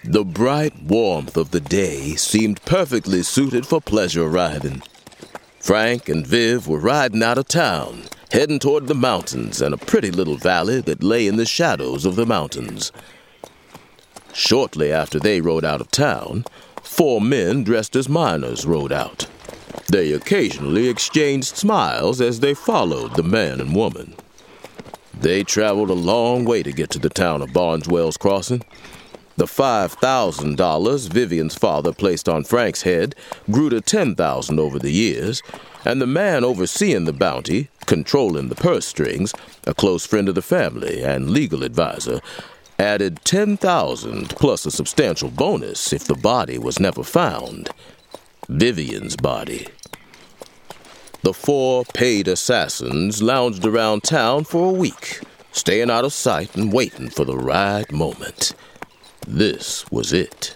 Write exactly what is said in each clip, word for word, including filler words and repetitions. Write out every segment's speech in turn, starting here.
The bright warmth of the day seemed perfectly suited for pleasure riding. Frank and Viv were riding out of town, heading toward the mountains and a pretty little valley that lay in the shadows of the mountains. Shortly after they rode out of town, four men dressed as miners rode out. They occasionally exchanged smiles as they followed the man and woman. They traveled a long way to get to the town of Barneswell's Crossing. The five thousand dollars Vivian's father placed on Frank's head grew to ten thousand dollars over the years, and the man overseeing the bounty, controlling the purse strings, a close friend of the family and legal advisor, added ten thousand dollars plus a substantial bonus if the body was never found. Vivian's body. The four paid assassins lounged around town for a week, staying out of sight and waiting for the right moment. This was it.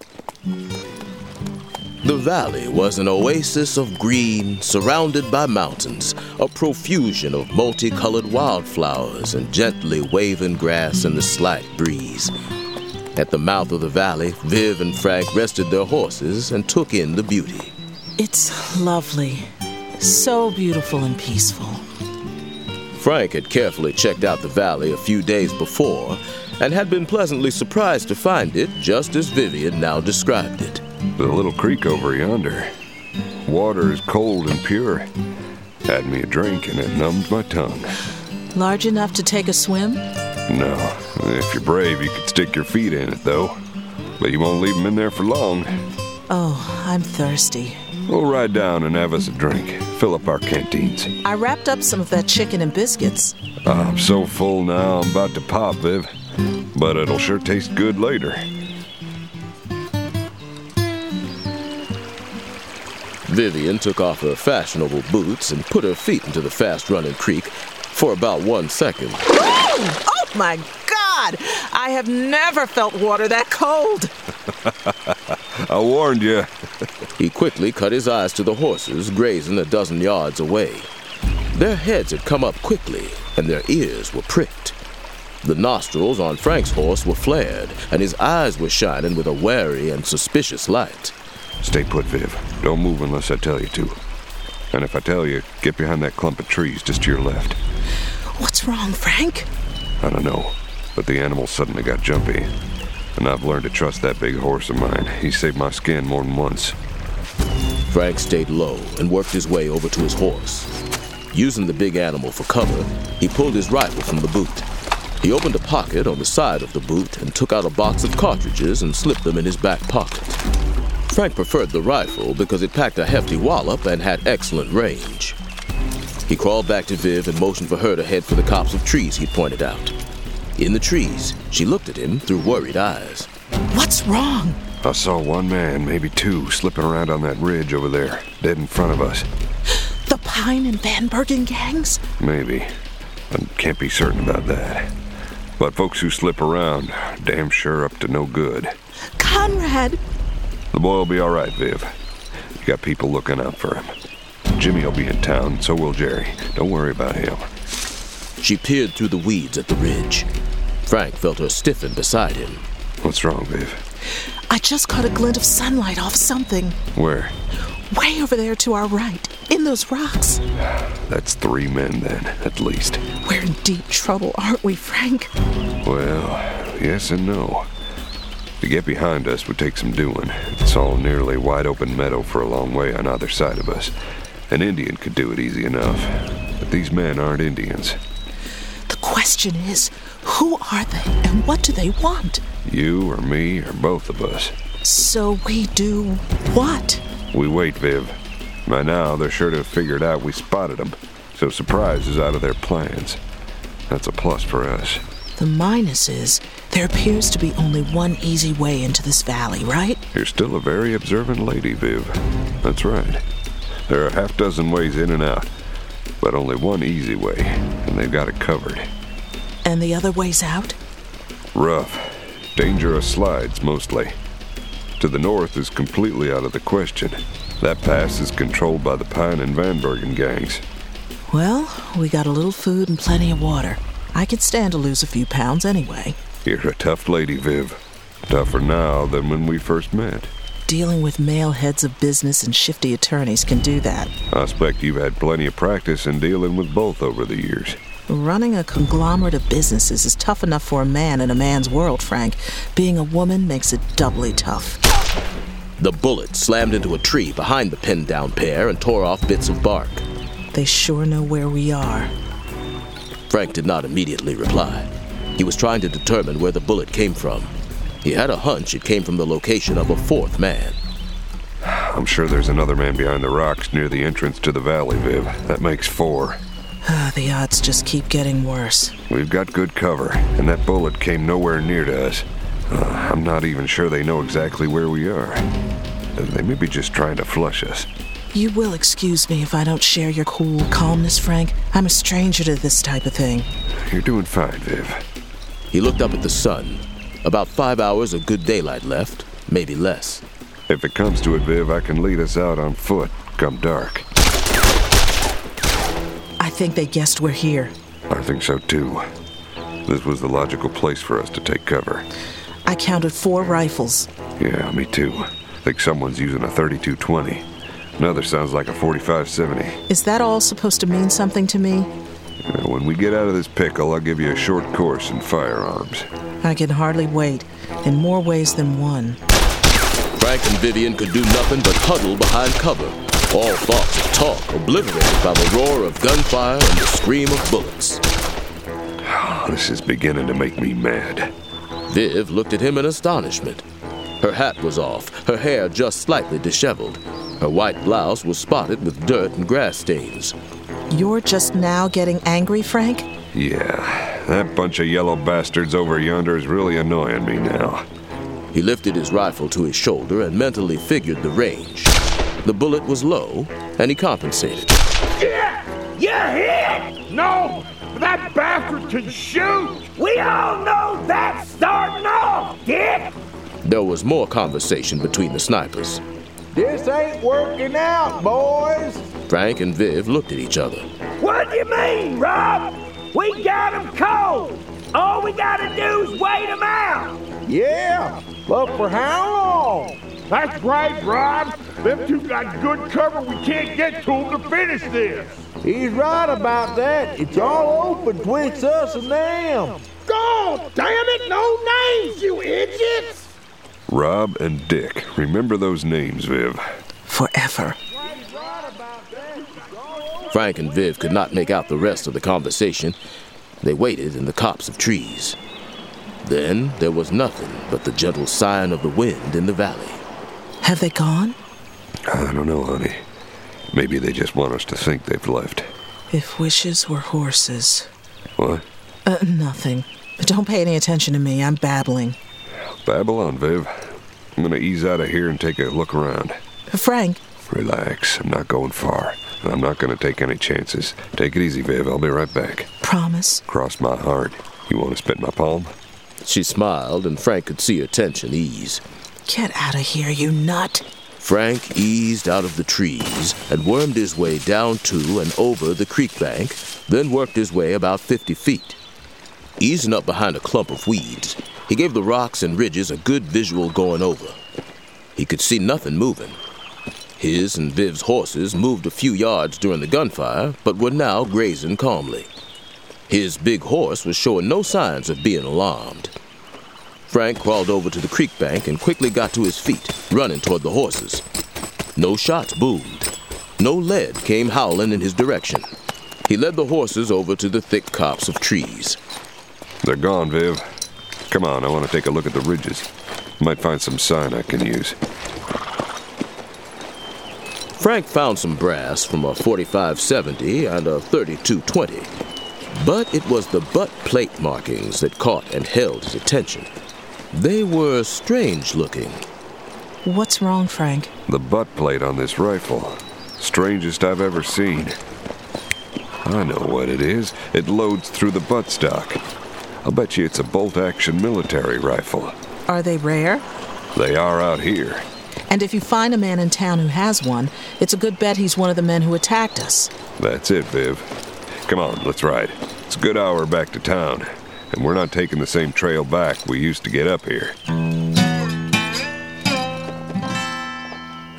The valley was an oasis of green, surrounded by mountains, a profusion of multicolored wildflowers and gently waving grass in the slight breeze. At the mouth of the valley, Viv and Frank rested their horses and took in the beauty. It's lovely. So beautiful and peaceful. Frank had carefully checked out the valley a few days before and had been pleasantly surprised to find it just as Vivian now described it. The little creek over yonder. Water is cold and pure. Had me a drink and it numbed my tongue. Large enough to take a swim? No. If you're brave, you could stick your feet in it, though. But you won't leave them in there for long. Oh, I'm thirsty. We'll ride down and have us a drink. Fill up our canteens. I wrapped up some of that chicken and biscuits. I'm so full now, I'm about to pop, Viv. But it'll sure taste good later. Vivian took off her fashionable boots and put her feet into the fast-running creek for about one second. Oh, my God! I have never felt water that cold. I warned you. He quickly cut his eyes to the horses grazing a dozen yards away. Their heads had come up quickly, and their ears were pricked. The nostrils on Frank's horse were flared, and his eyes were shining with a wary and suspicious light. Stay put, Viv. Don't move unless I tell you to. And if I tell you, get behind that clump of trees just to your left. What's wrong, Frank? I don't know, but the animal suddenly got jumpy. And I've learned to trust that big horse of mine. He saved my skin more than once. Frank stayed low and worked his way over to his horse. Using the big animal for cover, he pulled his rifle from the boot. He opened a pocket on the side of the boot and took out a box of cartridges and slipped them in his back pocket. Frank preferred the rifle because it packed a hefty wallop and had excellent range. He crawled back to Viv and motioned for her to head for the copse of trees he'd pointed out. In the trees, she looked at him through worried eyes. What's wrong? I saw one man, maybe two, slipping around on that ridge over there, dead in front of us. The Pine and Van Bergen gangs? Maybe. I can't be certain about that. But folks who slip around, damn sure up to no good. Conrad! The boy will be all right, Viv. You got people looking out for him. Jimmy will be in town, so will Jerry. Don't worry about him. She peered through the weeds at the ridge. Frank felt her stiffen beside him. What's wrong, Viv? I just caught a glint of sunlight off something. Where? Way over there to our right, in those rocks. That's three men, then, at least. We're in deep trouble, aren't we, Frank? Well, yes and no. To get behind us would take some doing. It's all nearly wide-open meadow for a long way on either side of us. An Indian could do it easy enough. But these men aren't Indians. The question is, who are they and what do they want? You or me or both of us. So we do what? We wait, Viv. By now, they're sure to have figured out we spotted them, so surprise is out of their plans. That's a plus for us. The minus is, there appears to be only one easy way into this valley, right? You're still a very observant lady, Viv. That's right. There are a half dozen ways in and out, but only one easy way, and they've got it covered. And the other ways out? Rough. Dangerous slides, mostly. To the north is completely out of the question. That pass is controlled by the Pine and Van Bergen gangs. Well, we got a little food and plenty of water. I could stand to lose a few pounds anyway. You're a tough lady, Viv. Tougher now than when we first met. Dealing with male heads of business and shifty attorneys can do that. I expect you've had plenty of practice in dealing with both over the years. Running a conglomerate of businesses is tough enough for a man in a man's world, Frank. Being a woman makes it doubly tough. The bullet slammed into a tree behind the pinned-down pair and tore off bits of bark. They sure know where we are. Frank did not immediately reply. He was trying to determine where the bullet came from. He had a hunch it came from the location of a fourth man. I'm sure there's another man behind the rocks near the entrance to the valley, Viv. That makes four. The odds just keep getting worse. We've got good cover, and that bullet came nowhere near to us. Uh, I'm not even sure they know exactly where we are. They may be just trying to flush us. You will excuse me if I don't share your cool calmness, Frank. I'm a stranger to this type of thing. You're doing fine, Viv. He looked up at the sun. About five hours of good daylight left, maybe less. If it comes to it, Viv, I can lead us out on foot, come dark. I think they guessed we're here. I think so, too. This was the logical place for us to take cover. I counted four rifles. Yeah, me too. Think someone's using a thirty-two twenty. Another sounds like a forty-five seventy. Is that all supposed to mean something to me? Uh, when we get out of this pickle, I'll give you a short course in firearms. I can hardly wait, in more ways than one. Frank and Vivian could do nothing but huddle behind cover, all thoughts of talk obliterated by the roar of gunfire and the scream of bullets. This is beginning to make me mad. Viv looked at him in astonishment. Her hat was off, her hair just slightly disheveled. Her white blouse was spotted with dirt and grass stains. You're just now getting angry, Frank? Yeah, that bunch of yellow bastards over yonder is really annoying me now. He lifted his rifle to his shoulder and mentally figured the range. The bullet was low, and he compensated. Yeah! You hit! No! That bastard can shoot! We all know that's starting off, Dick! There was more conversation between the snipers. This ain't working out, boys. Frank and Viv looked at each other. What do you mean, Rob? We got him cold. All we gotta do is wait him out. Yeah, but for how long? That's right, Rob. Them two got good cover. We can't get to them to finish this. He's right about that. It's all open twixt us and them. God damn it, no names, you idiots! Rob and Dick. Remember those names, Viv. Forever. Frank and Viv could not make out the rest of the conversation. They waited in the copse of trees. Then there was nothing but the gentle sighing of the wind in the valley. Have they gone? I don't know, honey. Maybe they just want us to think they've left. If wishes were horses. What? Uh, nothing. Don't pay any attention to me. I'm babbling. Babble on, Viv. I'm gonna ease out of here and take a look around. Frank. Relax. I'm not going far. I'm not gonna take any chances. Take it easy, Viv. I'll be right back. Promise. Cross my heart. You want to spit my palm? She smiled, and Frank could see her tension ease. Get out of here, you nut. Frank eased out of the trees and wormed his way down to and over the creek bank, then worked his way about fifty feet. Easing up behind a clump of weeds, he gave the rocks and ridges a good visual going over. He could see nothing moving. His and Viv's horses moved a few yards during the gunfire, but were now grazing calmly. His big horse was showing no signs of being alarmed. Frank crawled over to the creek bank and quickly got to his feet, running toward the horses. No shots boomed. No lead came howling in his direction. He led the horses over to the thick copse of trees. They're gone, Viv. Come on, I want to take a look at the ridges. Might find some sign I can use. Frank found some brass from a forty-five seventy and a thirty-two twenty. But it was the butt plate markings that caught and held his attention. They were strange looking. What's wrong, Frank? The butt plate on this rifle. Strangest I've ever seen. I know what it is. It loads through the buttstock. I'll bet you it's a bolt-action military rifle. Are they rare? They are out here. And if you find a man in town who has one, it's a good bet he's one of the men who attacked us. That's it, Viv. Come on, let's ride. It's a good hour back to town, and we're not taking the same trail back we used to get up here.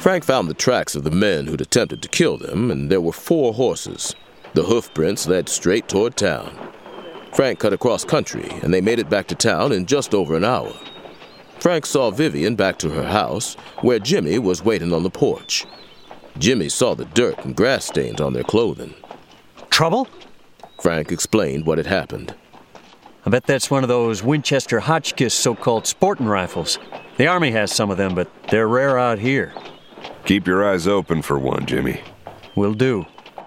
Frank found the tracks of the men who'd attempted to kill them, and there were four horses. The hoof prints led straight toward town. Frank cut across country, and they made it back to town in just over an hour. Frank saw Vivian back to her house, where Jimmy was waiting on the porch. Jimmy saw the dirt and grass stains on their clothing. Trouble? Frank explained what had happened. I bet that's one of those Winchester Hotchkiss so-called sporting rifles. The Army has some of them, but they're rare out here. Keep your eyes open for one, Jimmy. Will do.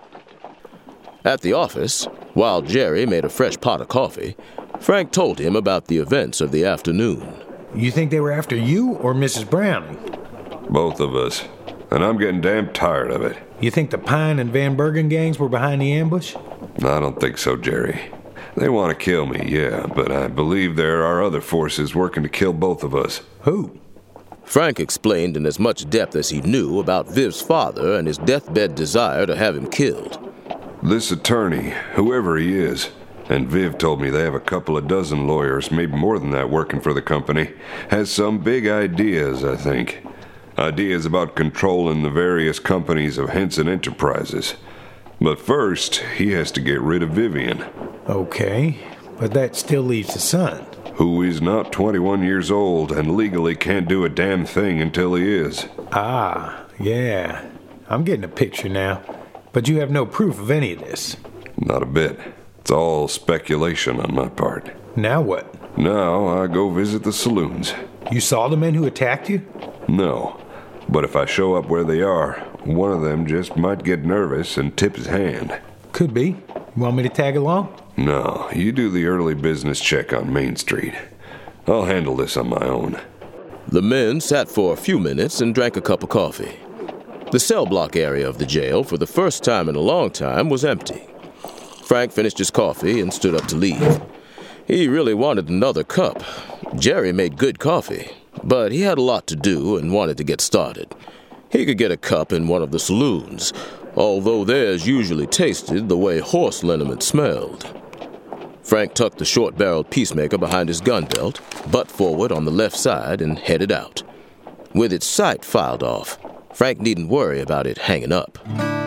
At the office, while Jerry made a fresh pot of coffee, Frank told him about the events of the afternoon. You think they were after you or Missus Browning? Both of us. And I'm getting damn tired of it. You think the Pine and Van Bergen gangs were behind the ambush? I don't think so, Jerry. They want to kill me, yeah, but I believe there are other forces working to kill both of us. Who? Frank explained in as much depth as he knew about Viv's father and his deathbed desire to have him killed. This attorney, whoever he is, and Viv told me they have a couple of dozen lawyers, maybe more than that, working for the company, has some big ideas, I think. Ideas about controlling the various companies of Henson Enterprises. But first, he has to get rid of Vivian. Okay, but that still leaves the son. Who is not twenty-one years old and legally can't do a damn thing until he is. Ah, yeah. I'm getting a picture now. But you have no proof of any of this. Not a bit. It's all speculation on my part. Now what? Now I go visit the saloons. You saw the men who attacked you? No. But if I show up where they are, one of them just might get nervous and tip his hand. Could be. You want me to tag along? No, you do the early business check on Main Street. I'll handle this on my own. The men sat for a few minutes and drank a cup of coffee. The cell block area of the jail, for the first time in a long time, was empty. Frank finished his coffee and stood up to leave. He really wanted another cup. Jerry made good coffee, but he had a lot to do and wanted to get started. He could get a cup in one of the saloons, although theirs usually tasted the way horse liniment smelled. Frank tucked the short-barreled peacemaker behind his gun belt, butt forward on the left side, and headed out. With its sight filed off, Frank needn't worry about it hanging up.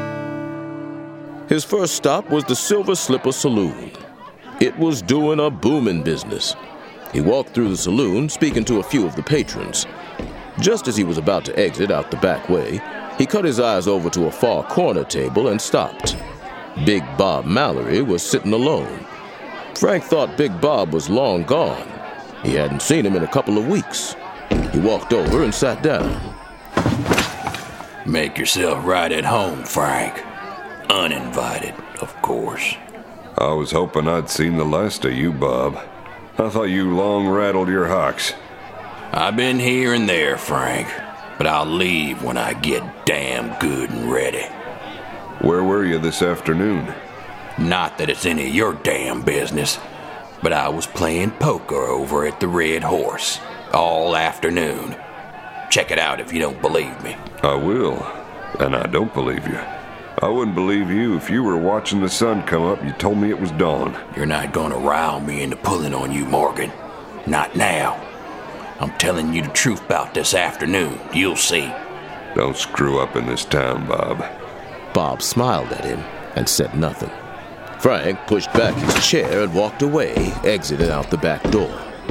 His first stop was the Silver Slipper Saloon. It was doing a booming business. He walked through the saloon, speaking to a few of the patrons. Just as he was about to exit out the back way, he cut his eyes over to a far corner table and stopped. Big Bob Mallory was sitting alone. Frank thought Big Bob was long gone. He hadn't seen him in a couple of weeks. He walked over and sat down. Make yourself right at home, Frank. Uninvited, of course. I was hoping I'd seen the last of you, Bob. I thought you long rattled your hocks. I've been here and there, Frank, but I'll leave when I get damn good and ready. Where were you this afternoon? Not that it's any of your damn business, but I was playing poker over at the Red Horse all afternoon. Check it out if you don't believe me. I will, and I don't believe you. I wouldn't believe you if you were watching the sun come up and you told me it was dawn. You're not gonna rile me into pulling on you, Morgan. Not now. I'm telling you the truth about this afternoon. You'll see. Don't screw up in this town, Bob. Bob smiled at him and said nothing. Frank pushed back his chair and walked away, exiting out the back door.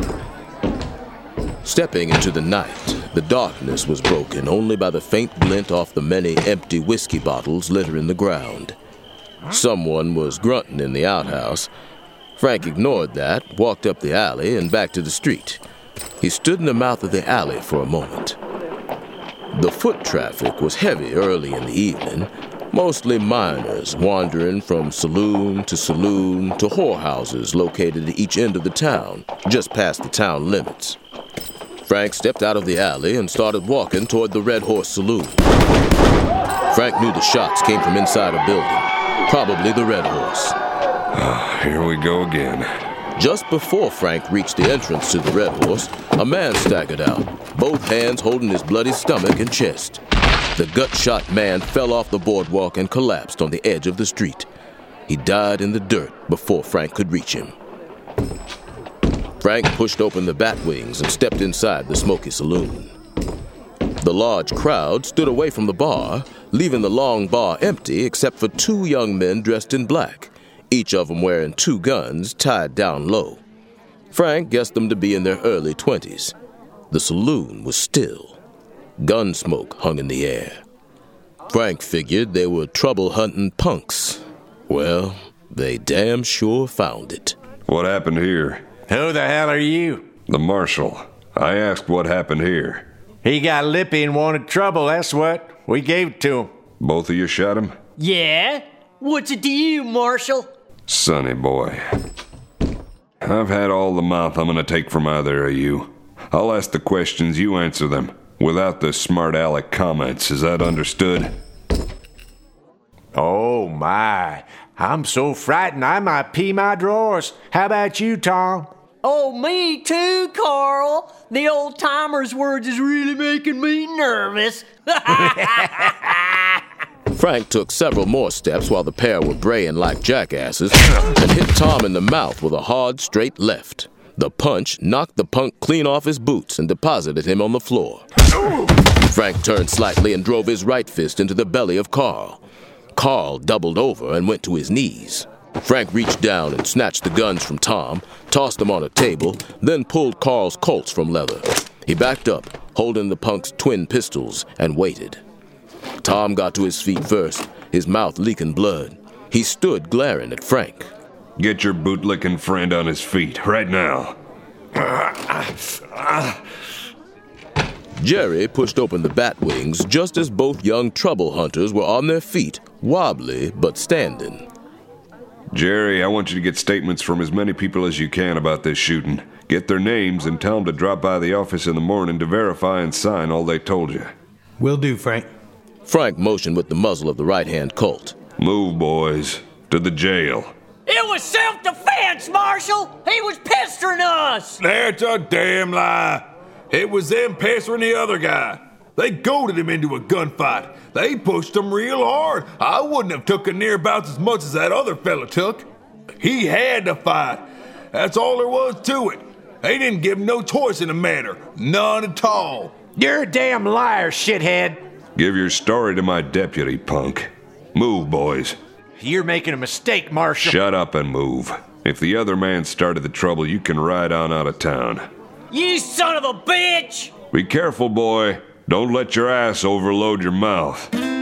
Stepping into the night, the darkness was broken only by the faint glint off the many empty whiskey bottles littering the ground. Someone was grunting in the outhouse. Frank ignored that, walked up the alley and back to the street. He stood in the mouth of the alley for a moment. The foot traffic was heavy early in the evening, mostly miners wandering from saloon to saloon to whorehouses located at each end of the town, just past the town limits. Frank stepped out of the alley and started walking toward the Red Horse Saloon. Frank knew the shots came from inside a building, probably the Red Horse. Oh, here we go again. Just before Frank reached the entrance to the Red Horse, a man staggered out, both hands holding his bloody stomach and chest. The gut-shot man fell off the boardwalk and collapsed on the edge of the street. He died in the dirt before Frank could reach him. Frank pushed open the bat wings and stepped inside the smoky saloon. The large crowd stood away from the bar, leaving the long bar empty except for two young men dressed in black, each of them wearing two guns tied down low. Frank guessed them to be in their early twenties. The saloon was still. Gun smoke hung in the air. Frank figured they were trouble-hunting punks. Well, they damn sure found it. What happened here? Who the hell are you? The marshal. I asked what happened here. He got lippy and wanted trouble, that's what. We gave it to him. Both of you shot him? Yeah? What's it to you, Marshal? Sonny boy. I've had all the mouth I'm gonna take from either of you. I'll ask the questions, you answer them. Without the smart aleck comments, is that understood? Oh, my. I'm so frightened I might pee my drawers. How about you, Tom? Oh, me too, Carl. The old-timer's words is really making me nervous. Frank took several more steps while the pair were braying like jackasses and hit Tom in the mouth with a hard, straight left. The punch knocked the punk clean off his boots and deposited him on the floor. Frank turned slightly and drove his right fist into the belly of Carl. Carl doubled over and went to his knees. Frank reached down and snatched the guns from Tom, tossed them on a table, then pulled Carl's Colts from leather. He backed up, holding the punk's twin pistols, and waited. Tom got to his feet first, his mouth leaking blood. He stood glaring at Frank. Get your bootlicking friend on his feet, right now. Jerry pushed open the bat wings just as both young trouble hunters were on their feet, wobbly but standing. Jerry, I want you to get statements from as many people as you can about this shooting. Get their names and tell them to drop by the office in the morning to verify and sign all they told you. Will do, Frank. Frank motioned with the muzzle of the right-hand Colt. Move, boys. To the jail. It was self-defense, Marshal! He was pestering us! That's a damn lie. It was them pestering the other guy. They goaded him into a gunfight. They pushed him real hard. I wouldn't have took near about as much as that other fella took. He had to fight. That's all there was to it. They didn't give him no choice in the matter. None at all. You're a damn liar, shithead. Give your story to my deputy, punk. Move, boys. You're making a mistake, Marshal. Shut up and move. If the other man started the trouble, you can ride on out of town. You son of a bitch! Be careful, boy. Don't let your ass overload your mouth.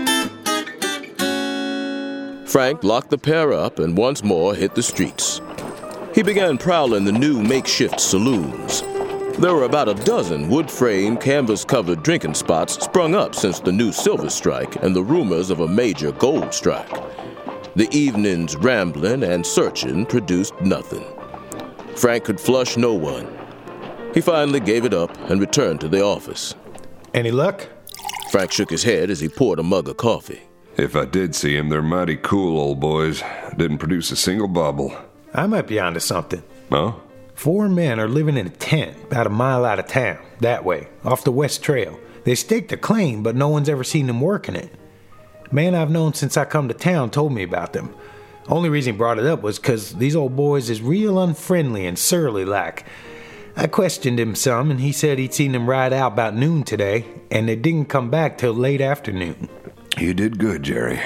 Frank locked the pair up and once more hit the streets. He began prowling the new makeshift saloons. There were about a dozen wood-frame, canvas-covered drinking spots sprung up since the new silver strike and the rumors of a major gold strike. The evening's rambling and searching produced nothing. Frank could flush no one. He finally gave it up and returned to the office. Any luck? Frank shook his head as he poured a mug of coffee. If I did see him, they're mighty cool, old boys. Didn't produce a single bobble. I might be onto something. Huh? Four men are living in a tent about a mile out of town, that way, off the West Trail. They staked a claim, but no one's ever seen them working it. Man I've known since I come to town told me about them. Only reason he brought it up was 'cause these old boys is real unfriendly and surly like. I questioned him some, and he said he'd seen them ride out about noon today, and they didn't come back till late afternoon. You did good, Jerry.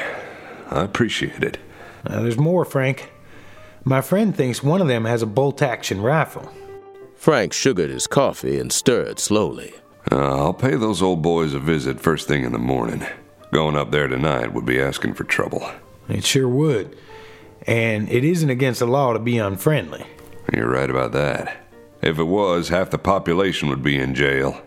I appreciate it. Now, there's more, Frank. My friend thinks one of them has a bolt-action rifle. Frank sugared his coffee and stirred slowly. Uh, I'll pay those old boys a visit first thing in the morning. Going up there tonight would be asking for trouble. It sure would. And it isn't against the law to be unfriendly. You're right about that. If it was, half the population would be in jail.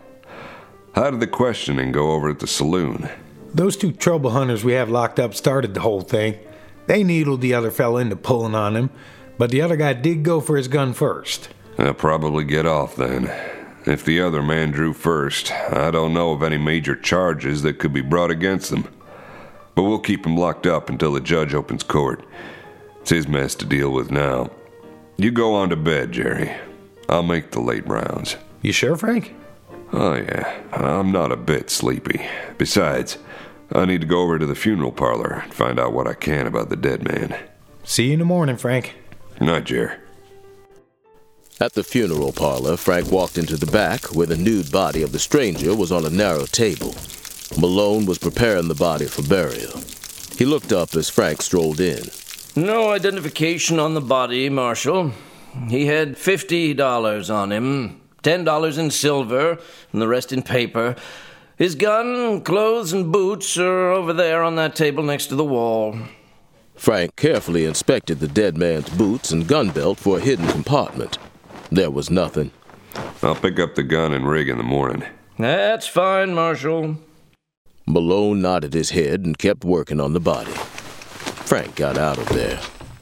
How did the questioning go over at the saloon? Those two trouble hunters we have locked up started the whole thing. They needled the other fella into pulling on him, but the other guy did go for his gun first. They'll probably get off then. If the other man drew first, I don't know of any major charges that could be brought against them. But we'll keep him locked up until the judge opens court. It's his mess to deal with now. You go on to bed, Jerry. I'll make the late rounds. You sure, Frank? Oh, yeah. I'm not a bit sleepy. Besides, I need to go over to the funeral parlor and find out what I can about the dead man. See you in the morning, Frank. Good night, Jer. At the funeral parlor, Frank walked into the back, where the nude body of the stranger was on a narrow table. Malone was preparing the body for burial. He looked up as Frank strolled in. No identification on the body, Marshal. He had fifty dollars on him, ten dollars in silver, and the rest in paper. His gun, clothes, and boots are over there on that table next to the wall. Frank carefully inspected the dead man's boots and gun belt for a hidden compartment. There was nothing. I'll pick up the gun and rig in the morning. That's fine, Marshal. Malone nodded his head and kept working on the body. Frank got out of there.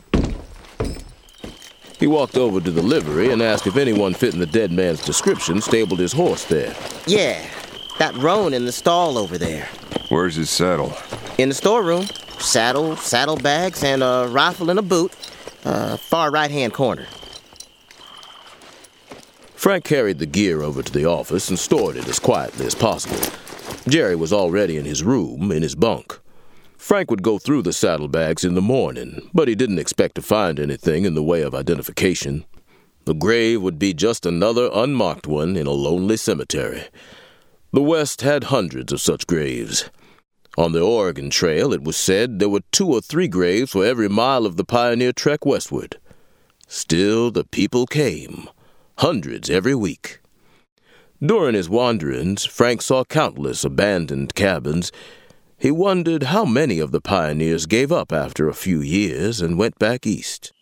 He walked over to the livery and asked if anyone fitting the dead man's description stabled his horse there. Yeah, that roan in the stall over there. Where's his saddle? In the storeroom. Saddle, saddlebags, and a rifle and a boot. Uh, far right-hand corner. Frank carried the gear over to the office and stored it as quietly as possible. Jerry was already in his room, in his bunk. Frank would go through the saddlebags in the morning, but he didn't expect to find anything in the way of identification. The grave would be just another unmarked one in a lonely cemetery. The West had hundreds of such graves. On the Oregon Trail, it was said there were two or three graves for every mile of the pioneer trek westward. Still, the people came. Hundreds every week. During his wanderings, Frank saw countless abandoned cabins. He wondered how many of the pioneers gave up after a few years and went back east.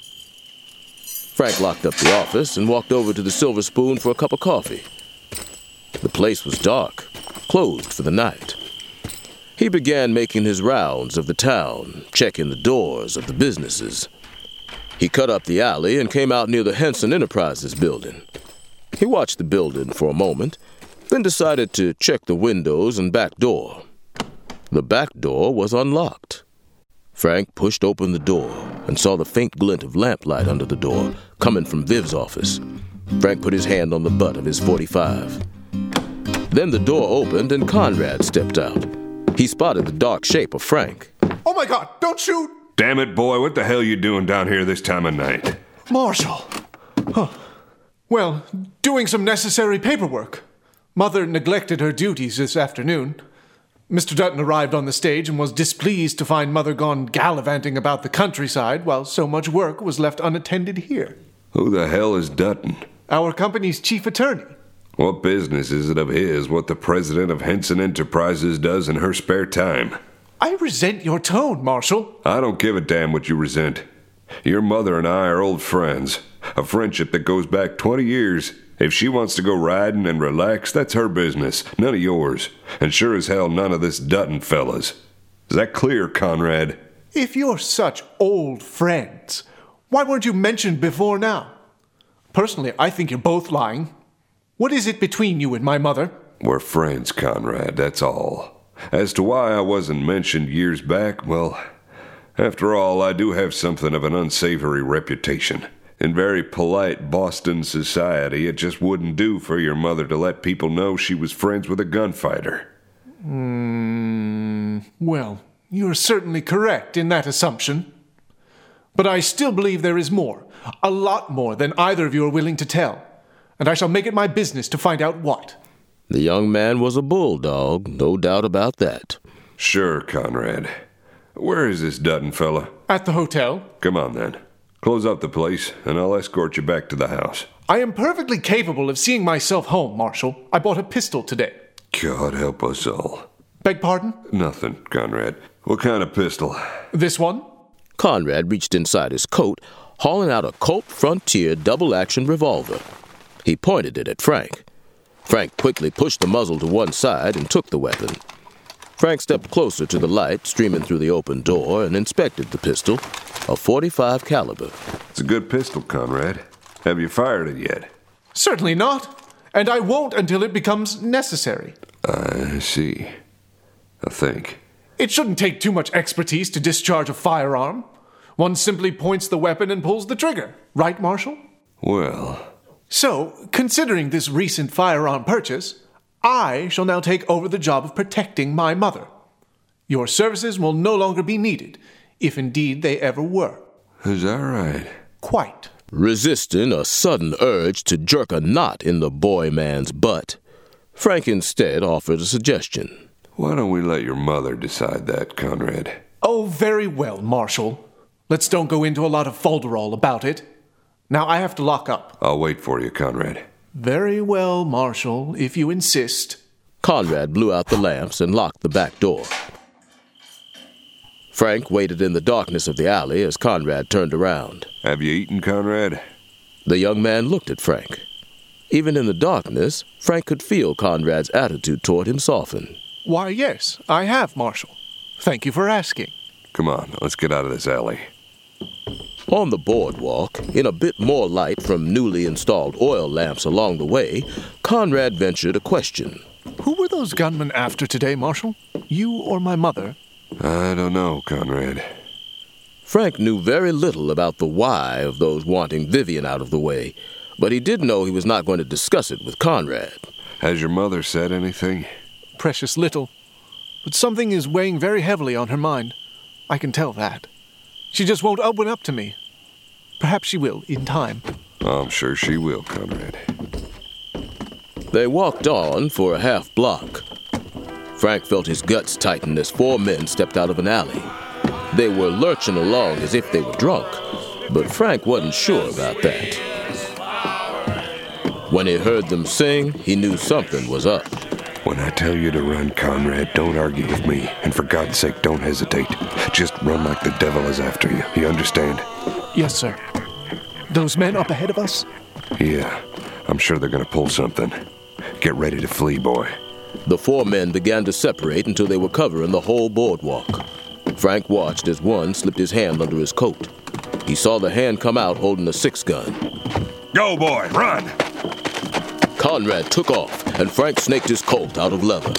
Frank locked up the office and walked over to the Silver Spoon for a cup of coffee. The place was dark, closed for the night. He began making his rounds of the town, checking the doors of the businesses. He cut up the alley and came out near the Henson Enterprises building. He watched the building for a moment, then decided to check the windows and back door. The back door was unlocked. Frank pushed open the door and saw the faint glint of lamplight under the door coming from Viv's office. Frank put his hand on the butt of his forty-five. Then the door opened and Conrad stepped out. He spotted the dark shape of Frank. Oh my God, don't shoot! Damn it, boy, what the hell you doing down here this time of night? Marshal! Huh. Well, doing some necessary paperwork. Mother neglected her duties this afternoon. Mister Dutton arrived on the stage and was displeased to find Mother gone gallivanting about the countryside while so much work was left unattended here. Who the hell is Dutton? Our company's chief attorney. What business is it of his what the president of Henson Enterprises does in her spare time? I resent your tone, Marshal. I don't give a damn what you resent. Your mother and I are old friends. A friendship that goes back twenty years. If she wants to go riding and relax, that's her business, none of yours. And sure as hell none of this Dutton fella's. Is that clear, Conrad? If you're such old friends, why weren't you mentioned before now? Personally, I think you're both lying. What is it between you and my mother? We're friends, Conrad, that's all. As to why I wasn't mentioned years back, well, after all, I do have something of an unsavory reputation. In very polite Boston society, it just wouldn't do for your mother to let people know she was friends with a gunfighter. Hmm, well, you're certainly correct in that assumption. But I still believe there is more, a lot more than either of you are willing to tell. And I shall make it my business to find out what. The young man was a bulldog, no doubt about that. Sure, Conrad. Where is this Dutton fella? At the hotel. Come on, then. Close up the place, and I'll escort you back to the house. I am perfectly capable of seeing myself home, Marshal. I bought a pistol today. God help us all. Beg pardon? Nothing, Conrad. What kind of pistol? This one? Conrad reached inside his coat, hauling out a Colt Frontier double-action revolver. He pointed it at Frank. Frank quickly pushed the muzzle to one side and took the weapon. Frank stepped closer to the light streaming through the open door and inspected the pistol, a forty-five caliber. It's a good pistol, Conrad. Have you fired it yet? Certainly not, and I won't until it becomes necessary. I see. I think. It shouldn't take too much expertise to discharge a firearm. One simply points the weapon and pulls the trigger. Right, Marshal? Well... So, considering this recent firearm purchase, I shall now take over the job of protecting my mother. Your services will no longer be needed, if indeed they ever were. Is that right? Quite. Resisting a sudden urge to jerk a knot in the boy man's butt, Frank instead offered a suggestion. Why don't we let your mother decide that, Conrad? Oh, very well, Marshal. Let's don't go into a lot of folderol about it. Now I have to lock up. I'll wait for you, Conrad. Very well, Marshal, if you insist. Conrad blew out the lamps and locked the back door. Frank waited in the darkness of the alley as Conrad turned around. Have you eaten, Conrad? The young man looked at Frank. Even in the darkness, Frank could feel Conrad's attitude toward him soften. Why, yes, I have, Marshal. Thank you for asking. Come on, let's get out of this alley. On the boardwalk, in a bit more light from newly installed oil lamps along the way, Conrad ventured a question. Who were those gunmen after today, Marshal? You or my mother? I don't know, Conrad. Frank knew very little about the why of those wanting Vivian out of the way, but he did know he was not going to discuss it with Conrad. Has your mother said anything? Precious little. But something is weighing very heavily on her mind. I can tell that. She just won't open up to me. Perhaps she will, in time. I'm sure she will, Conrad. They walked on for a half block. Frank felt his guts tighten as four men stepped out of an alley. They were lurching along as if they were drunk, but Frank wasn't sure about that. When he heard them sing, he knew something was up. When I tell you to run, Conrad, don't argue with me. And for God's sake, don't hesitate. Just run like the devil is after you. You understand? Yes, sir. Those men up ahead of us? Yeah, I'm sure they're gonna pull something. Get ready to flee, boy. The four men began to separate until they were covering the whole boardwalk. Frank watched as one slipped his hand under his coat. He saw the hand come out holding a six-gun. Go, boy, run! Conrad took off, and Frank snaked his Colt out of leather.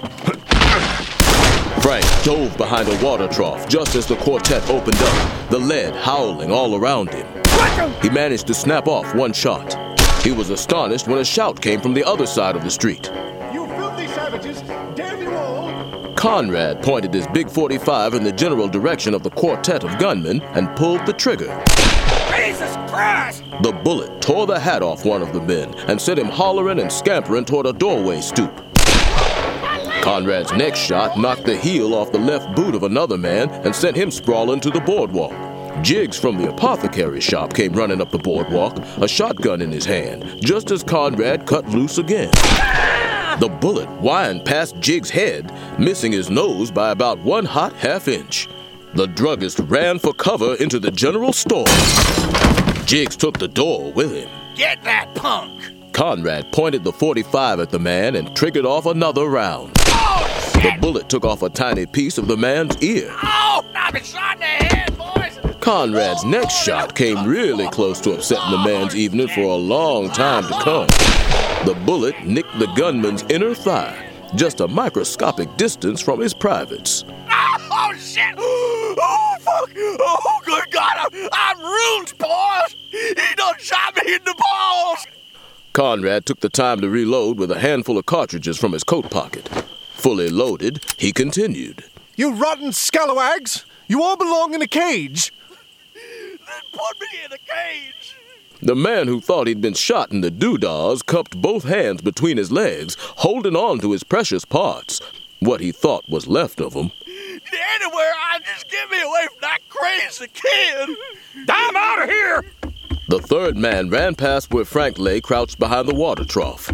Frank dove behind a water trough just as the quartet opened up, the lead howling all around him. He managed to snap off one shot. He was astonished when a shout came from the other side of the street. You filthy savages! Damn you all! Conrad pointed his big forty-five in the general direction of the quartet of gunmen and pulled the trigger. Jesus Christ! The bullet tore the hat off one of the men and sent him hollering and scampering toward a doorway stoop. Conrad's next shot knocked the heel off the left boot of another man and sent him sprawling to the boardwalk. Jiggs from the apothecary shop came running up the boardwalk, a shotgun in his hand, just as Conrad cut loose again. The bullet whined past Jiggs' head, missing his nose by about one hot half inch. The druggist ran for cover into the general store. Jiggs took the door with him. Get that punk! Conrad pointed the forty-five at the man and triggered off another round. Oh, shit! The bullet took off a tiny piece of the man's ear. Oh, I've been shot in the head, boys! Conrad's next shot came really close to upsetting the man's evening for a long time to come. The bullet nicked the gunman's inner thigh, just a microscopic distance from his privates. Oh, shit! Oh, fuck! Oh, good God! I'm, I'm ruined, boys! He done shot me in the balls! Conrad took the time to reload with a handful of cartridges from his coat pocket. Fully loaded, he continued. You rotten scalawags! You all belong in a cage! Then put me in a cage! The man who thought he'd been shot in the doodads cupped both hands between his legs, holding on to his precious parts, what he thought was left of them. Anywhere, I just get me away from that crazy kid! I'm out of here! The third man ran past where Frank lay crouched behind the water trough.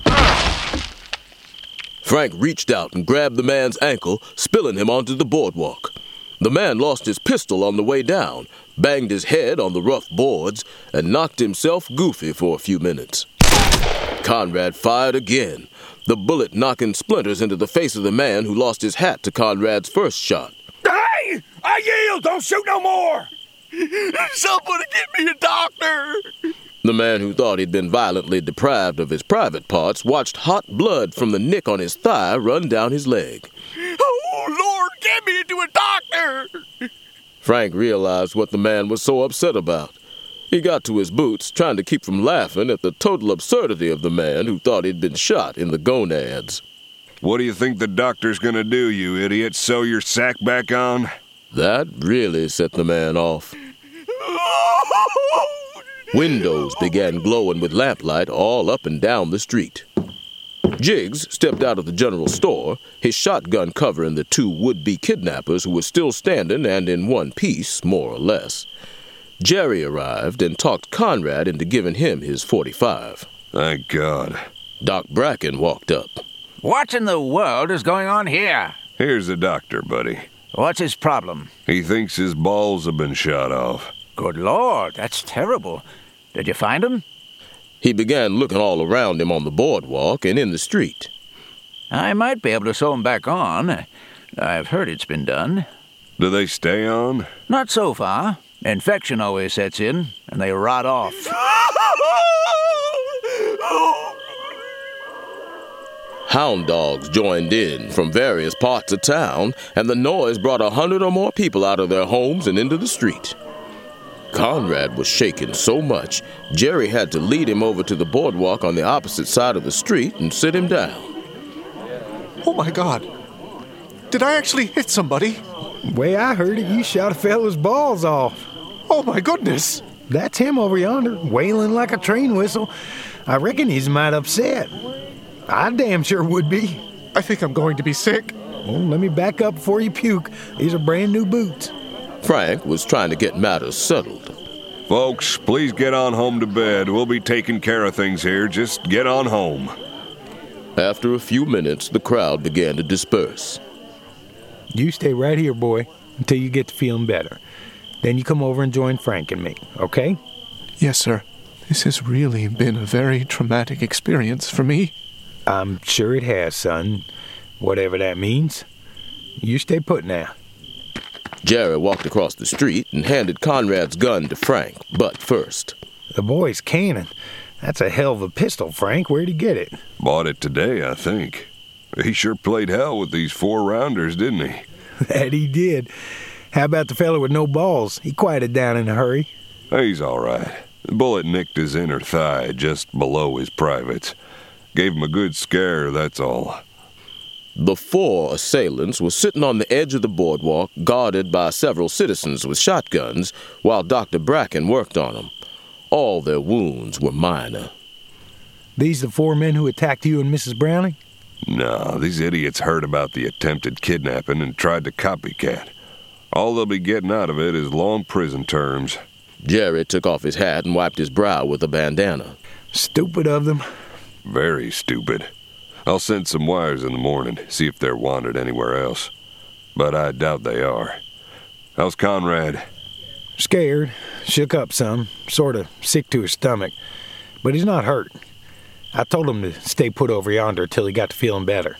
Frank reached out and grabbed the man's ankle, spilling him onto the boardwalk. The man lost his pistol on the way down, banged his head on the rough boards, and knocked himself goofy for a few minutes. Conrad fired again, the bullet knocking splinters into the face of the man who lost his hat to Conrad's first shot. Hey! I yield! Don't shoot no more! Somebody get me a doctor! The man who thought he'd been violently deprived of his private parts watched hot blood from the nick on his thigh run down his leg. Oh, Lord, get me into a doctor! Frank realized what the man was so upset about. He got to his boots, trying to keep from laughing at the total absurdity of the man who thought he'd been shot in the gonads. What do you think the doctor's gonna do, you idiot? Sew your sack back on? That really set the man off. Windows began glowing with lamplight all up and down the street. Jiggs stepped out of the general store, his shotgun covering the two would-be kidnappers who were still standing and in one piece, more or less. Jerry arrived and talked Conrad into giving him his forty-five. Thank God. Doc Bracken walked up. What in the world is going on here? Here's the doctor, buddy. What's his problem? He thinks his balls have been shot off. Good Lord, that's terrible. Did you find him? He began looking all around him on the boardwalk and in the street. I might be able to sew him back on. I've heard it's been done. Do they stay on? Not so far. Infection always sets in, and they rot off. Hound dogs joined in from various parts of town, and the noise brought a hundred or more people out of their homes and into the street. Conrad was shaken so much, Jerry had to lead him over to the boardwalk on the opposite side of the street and sit him down. Oh, my God. Did I actually hit somebody? Way I heard it, you shot a fella's balls off. Oh, my goodness. That's him over yonder, wailing like a train whistle. I reckon he's might upset. I damn sure would be. I think I'm going to be sick. Well, let me back up before you puke. These are brand new boots. Frank was trying to get matters settled. Folks, please get on home to bed. We'll be taking care of things here. Just get on home. After a few minutes, the crowd began to disperse. You stay right here, boy, until you get to feeling better. Then you come over and join Frank and me, okay? Yes, sir. This has really been a very traumatic experience for me. I'm sure it has, son. Whatever that means. You stay put now. Jerry walked across the street and handed Conrad's gun to Frank, but first. The boy's cannon. That's a hell of a pistol, Frank. Where'd he get it? Bought it today, I think. He sure played hell with these four-rounders, didn't he? That he did. How about the fella with no balls? He quieted down in a hurry. He's all right. The bullet nicked his inner thigh, just below his privates. Gave him a good scare, that's all. The four assailants were sitting on the edge of the boardwalk, guarded by several citizens with shotguns, while Doctor Bracken worked on them. All their wounds were minor. These the four men who attacked you and Missus Browning? No, these idiots heard about the attempted kidnapping and tried to copycat. All they'll be getting out of it is long prison terms. Jerry took off his hat and wiped his brow with a bandana. Stupid of them. Very stupid. I'll send some wires in the morning, see if they're wanted anywhere else. But I doubt they are. How's Conrad? Scared. Shook up some. Sort of sick to his stomach. But he's not hurt. I told him to stay put over yonder till he got to feeling better.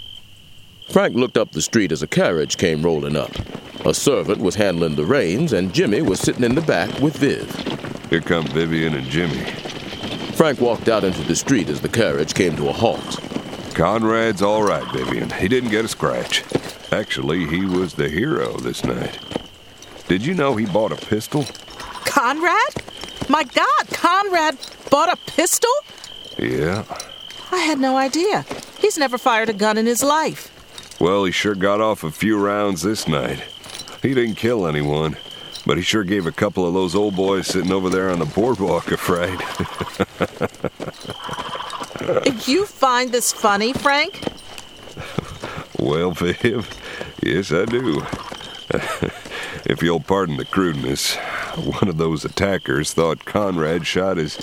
Frank looked up the street as a carriage came rolling up. A servant was handling the reins, and Jimmy was sitting in the back with Viv. Here come Vivian and Jimmy. Frank walked out into the street as the carriage came to a halt. Conrad's all right, Vivian. He didn't get a scratch. Actually, he was the hero this night. Did you know he bought a pistol? Conrad? My God, Conrad bought a pistol? Yeah. I had no idea. He's never fired a gun in his life. Well, he sure got off a few rounds this night. He didn't kill anyone, but he sure gave a couple of those old boys sitting over there on the boardwalk a fright. You find this funny, Frank? Well, Viv, yes, I do. If you'll pardon the crudeness, one of those attackers thought Conrad shot his...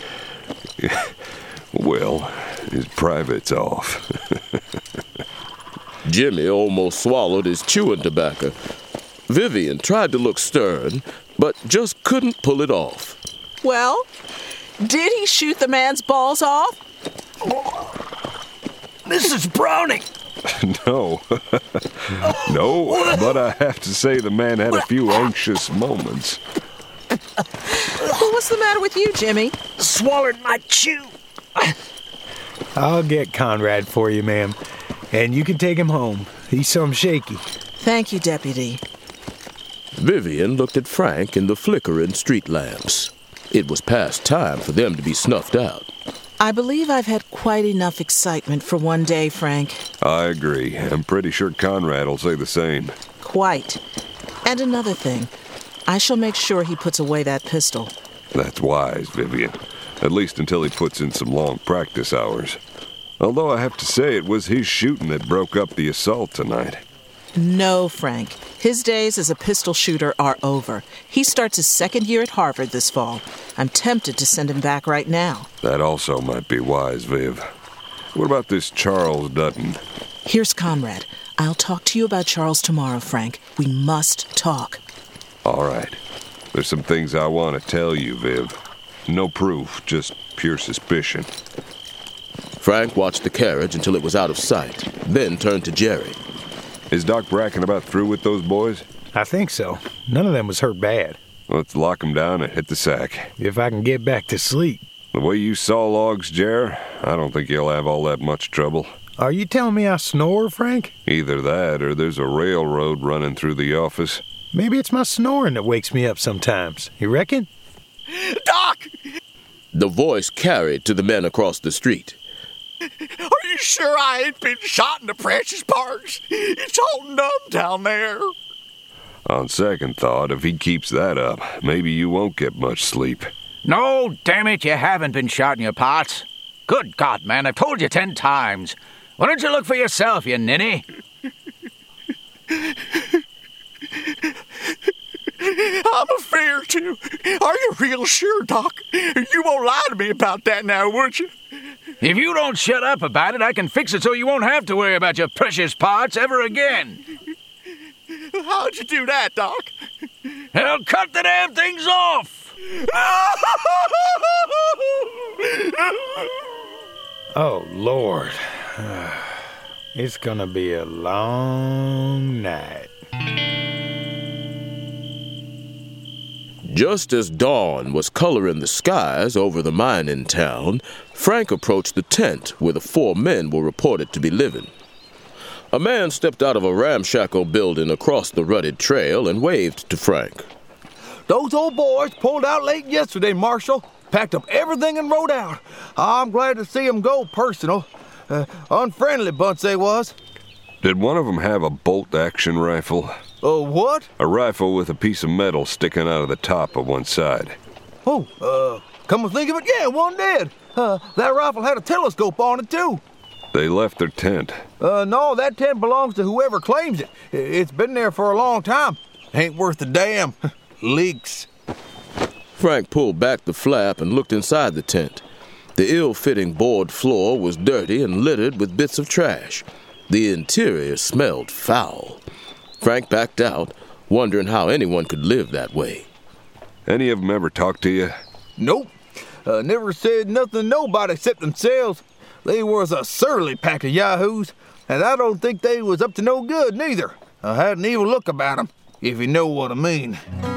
well, his privates off. Jimmy almost swallowed his chewing tobacco. Vivian tried to look stern, but just couldn't pull it off. Well, did he shoot the man's balls off? Missus Browning! No. No, but I have to say the man had a few anxious moments. Well, what's the matter with you, Jimmy? Swallowed my chew. I'll get Conrad for you, ma'am. And you can take him home. He's some shaky. Thank you, Deputy. Vivian looked at Frank in the flickering street lamps. It was past time for them to be snuffed out. I believe I've had quite enough excitement for one day, Frank. I agree. I'm pretty sure Conrad will say the same. Quite. And another thing. I shall make sure he puts away that pistol. That's wise, Vivian. At least until he puts in some long practice hours. Although I have to say it was his shooting that broke up the assault tonight. No, Frank. His days as a pistol shooter are over. He starts his second year at Harvard this fall. I'm tempted to send him back right now. That also might be wise, Viv. What about this Charles Dutton? Here's Conrad. I'll talk to you about Charles tomorrow, Frank. We must talk. All right. There's some things I want to tell you, Viv. No proof, just pure suspicion. Frank watched the carriage until it was out of sight, then turned to Jerry. Is Doc Bracken about through with those boys? I think so. None of them was hurt bad. Let's lock them down and hit the sack. If I can get back to sleep. The way you saw logs, Jer, I don't think you'll have all that much trouble. Are you telling me I snore, Frank? Either that or there's a railroad running through the office. Maybe it's my snoring that wakes me up sometimes. You reckon? Doc! The voice carried to the men across the street. Are you sure I ain't been shot in the precious parts? It's all numb down there. On second thought, if he keeps that up, maybe you won't get much sleep. No, damn it, you haven't been shot in your parts. Good God, man, I've told you ten times. Why don't you look for yourself, you ninny? I'm afraid to. Are you real sure, Doc? You won't lie to me about that now, won't you? If you don't shut up about it, I can fix it so you won't have to worry about your precious parts ever again. How'd you do that, Doc? Hell, cut the damn things off! Oh, Lord. It's gonna be a long night. Just as dawn was coloring the skies over the mining town, Frank approached the tent where the four men were reported to be living. A man stepped out of a ramshackle building across the rutted trail and waved to Frank. Those old boys pulled out late yesterday, Marshal. Packed up everything and rode out. I'm glad to see 'em go personal. Uh, unfriendly bunch they was. Did one of them have a bolt-action rifle? Uh, what? A rifle with a piece of metal sticking out of the top of one side. Oh, uh, come to think of it, yeah, one did. Uh, that rifle had a telescope on it, too. They left their tent. Uh, no, that tent belongs to whoever claims it. It's been there for a long time. Ain't worth a damn. Leaks. Frank pulled back the flap and looked inside the tent. The ill-fitting board floor was dirty and littered with bits of trash. The interior smelled foul. Frank backed out, wondering how anyone could live that way. Any of them ever talked to you? Nope. Uh, never said nothing to nobody except themselves. They was a surly pack of yahoos, and I don't think they was up to no good neither. I had an evil look about 'em, if you know what I mean.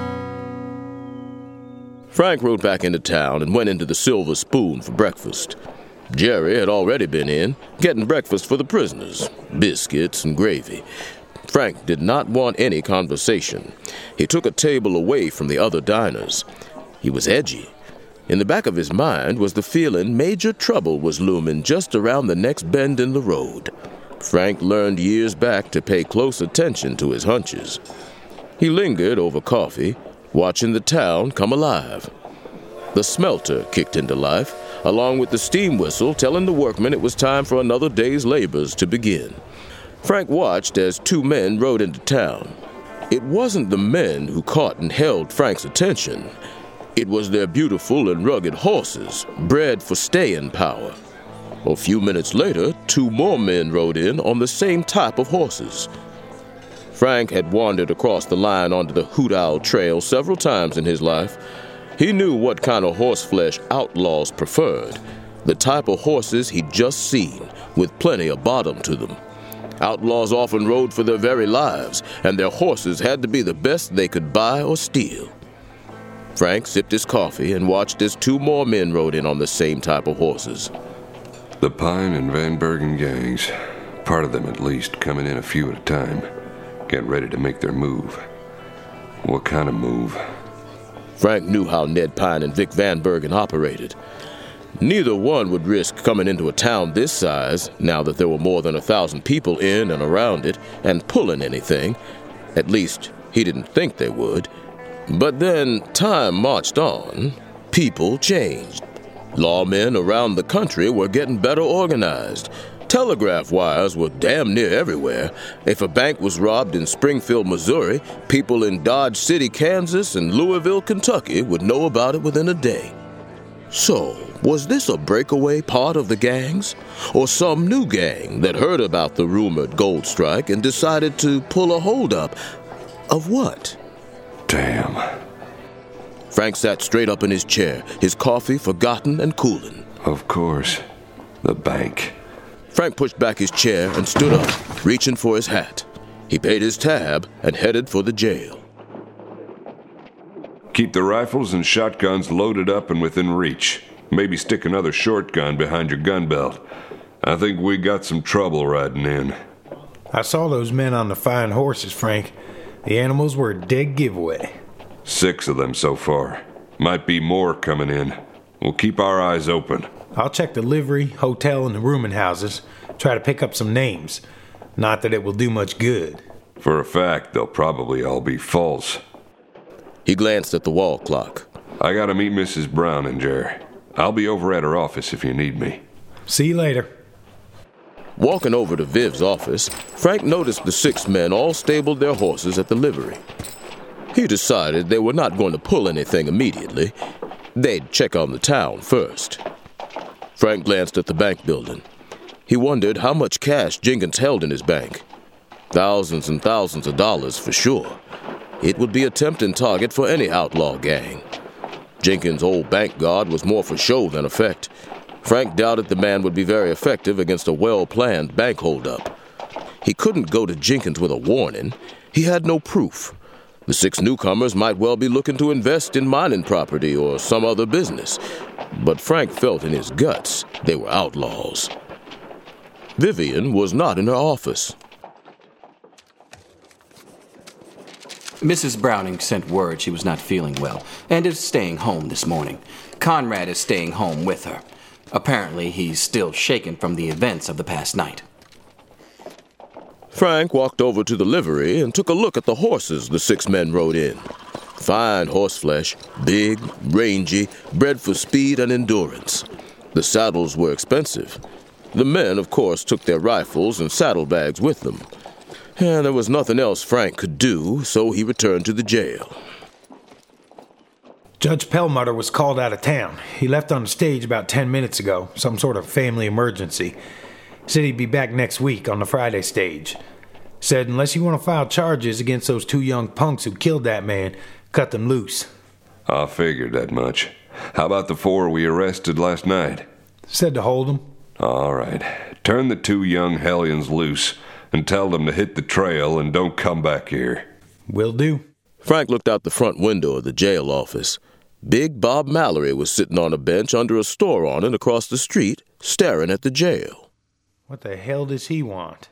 Frank rode back into town and went into the Silver Spoon for breakfast. Jerry had already been in, getting breakfast for the prisoners, biscuits and gravy. Frank did not want any conversation. He took a table away from the other diners. He was edgy. In the back of his mind was the feeling major trouble was looming just around the next bend in the road. Frank learned years back to pay close attention to his hunches. He lingered over coffee, watching the town come alive. The smelter kicked into life, along with the steam whistle telling the workmen it was time for another day's labors to begin. Frank watched as two men rode into town. It wasn't the men who caught and held Frank's attention. It was their beautiful and rugged horses, bred for staying power. A few minutes later, two more men rode in on the same type of horses. Frank had wandered across the line onto the Hoot Owl Trail several times in his life. He knew what kind of horseflesh outlaws preferred, the type of horses he'd just seen, with plenty of bottom to them. Outlaws often rode for their very lives, and their horses had to be the best they could buy or steal. Frank sipped his coffee and watched as two more men rode in on the same type of horses. The Pine and Van Bergen gangs, part of them at least, coming in a few at a time, getting ready to make their move. What kind of move? Frank knew how Ned Pine and Vic Van Bergen operated. Neither one would risk coming into a town this size, now that there were more than a thousand people in and around it, and pulling anything. At least, he didn't think they would. But then time marched on. People changed. Lawmen around the country were getting better organized. Telegraph wires were damn near everywhere. If a bank was robbed in Springfield, Missouri, people in Dodge City, Kansas, and Louisville, Kentucky would know about it within a day. So, was this a breakaway part of the gangs? Or some new gang that heard about the rumored gold strike and decided to pull a holdup? Of what? Damn. Frank sat straight up in his chair, his coffee forgotten and cooling. Of course. The bank. Frank pushed back his chair and stood up, reaching for his hat. He paid his tab and headed for the jail. Keep the rifles and shotguns loaded up and within reach. Maybe stick another shotgun behind your gun belt. I think we got some trouble riding in. I saw those men on the fine horses, Frank. The animals were a dead giveaway. Six of them so far. Might be more coming in. We'll keep our eyes open. I'll check the livery, hotel, and the rooming houses. Try to pick up some names. Not that it will do much good. For a fact, they'll probably all be false. He glanced at the wall clock. I gotta meet Missus Brown and Jer. I'll be over at her office if you need me. See you later. Walking over to Viv's office, Frank noticed the six men all stabled their horses at the livery. He decided they were not going to pull anything immediately. They'd check on the town first. Frank glanced at the bank building. He wondered how much cash Jenkins held in his bank. Thousands and thousands of dollars for sure. It would be a tempting target for any outlaw gang. Jenkins' old bank guard was more for show than effect. Frank doubted the man would be very effective against a well-planned bank holdup. He couldn't go to Jenkins with a warning. He had no proof. The six newcomers might well be looking to invest in mining property or some other business. But Frank felt in his guts they were outlaws. Vivian was not in her office. Missus Browning sent word she was not feeling well and is staying home this morning. Conrad is staying home with her. Apparently, he's still shaken from the events of the past night. Frank walked over to the livery and took a look at the horses the six men rode in. Fine horseflesh, big, rangy, bred for speed and endurance. The saddles were expensive. The men, of course, took their rifles and saddlebags with them. And there was nothing else Frank could do, so he returned to the jail. Judge Perlmutter was called out of town. He left on the stage about ten minutes ago, some sort of family emergency. Said he'd be back next week on the Friday stage. Said unless you want to file charges against those two young punks who killed that man, cut them loose. I figured that much. How about the four we arrested last night? Said to hold them. All right. Turn the two young hellions loose and tell them to hit the trail and don't come back here. Will do. Frank looked out the front window of the jail office. Big Bob Mallory was sitting on a bench under a store awning across the street, staring at the jail. What the hell does he want?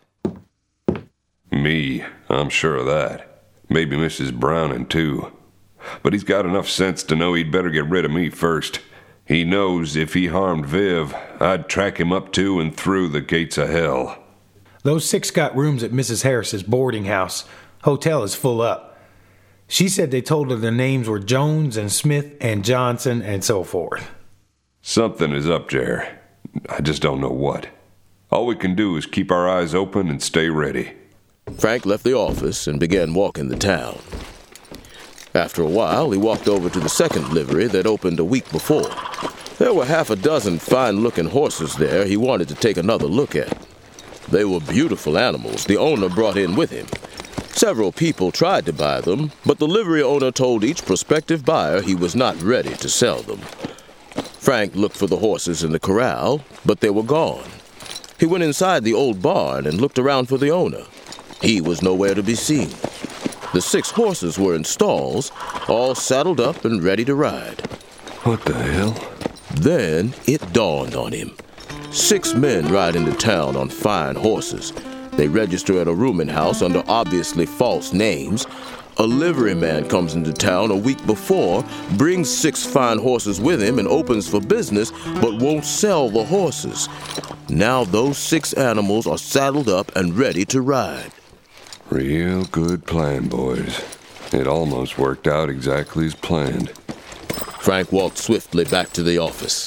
Me, I'm sure of that. Maybe Missus Browning, too. But he's got enough sense to know he'd better get rid of me first. He knows if he harmed Viv, I'd track him up to and through the gates of hell. Those six got rooms at Missus Harris's boarding house. Hotel is full up. She said they told her their names were Jones and Smith and Johnson and so forth. Something is up, Jer. I just don't know what. All we can do is keep our eyes open and stay ready. Frank left the office and began walking the town. After a while, he walked over to the second livery that opened a week before. There were half a dozen fine-looking horses there he wanted to take another look at. They were beautiful animals the owner brought in with him. Several people tried to buy them, but the livery owner told each prospective buyer he was not ready to sell them. Frank looked for the horses in the corral, but they were gone. He went inside the old barn and looked around for the owner. He was nowhere to be seen. The six horses were in stalls, all saddled up and ready to ride. What the hell? Then it dawned on him. Six men ride into town on fine horses. They register at a rooming house under obviously false names. A liveryman comes into town a week before, brings six fine horses with him and opens for business, but won't sell the horses. Now those six animals are saddled up and ready to ride. Real good plan, boys. It almost worked out exactly as planned. Frank walked swiftly back to the office.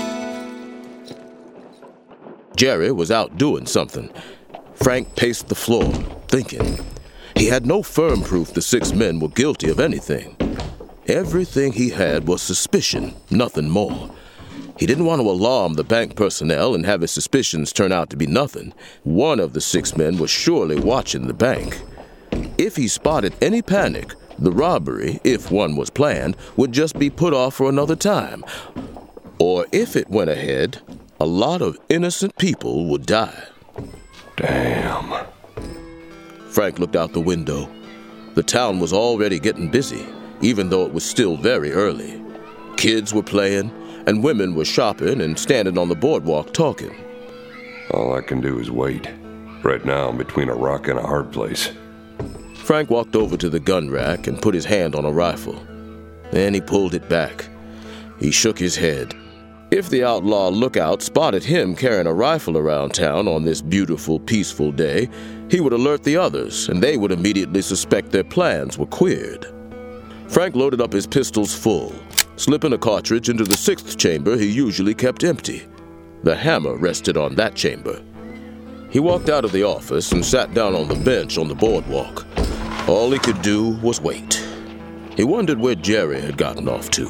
Jerry was out doing something. Frank paced the floor, thinking. He had no firm proof the six men were guilty of anything. Everything he had was suspicion, nothing more. He didn't want to alarm the bank personnel and have his suspicions turn out to be nothing. One of the six men was surely watching the bank. If he spotted any panic, the robbery, if one was planned, would just be put off for another time. Or if it went ahead, a lot of innocent people would die. Damn. Frank looked out the window. The town was already getting busy, even though it was still very early. Kids were playing, and women were shopping and standing on the boardwalk talking. All I can do is wait. Right now, I'm between a rock and a hard place. Frank walked over to the gun rack and put his hand on a rifle. Then he pulled it back. He shook his head. If the outlaw lookout spotted him carrying a rifle around town on this beautiful, peaceful day, he would alert the others, and they would immediately suspect their plans were queered. Frank loaded up his pistols full, slipping a cartridge into the sixth chamber he usually kept empty. The hammer rested on that chamber. He walked out of the office and sat down on the bench on the boardwalk. All he could do was wait. He wondered where Jerry had gotten off to.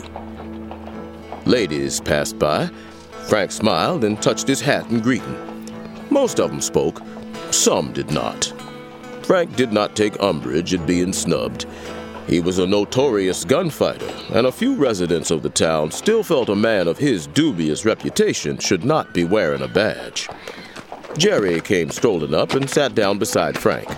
Ladies passed by. Frank smiled and touched his hat in greeting. Most of them spoke. Some did not. Frank did not take umbrage at being snubbed. He was a notorious gunfighter, and a few residents of the town still felt a man of his dubious reputation should not be wearing a badge. Jerry came strolling up and sat down beside Frank.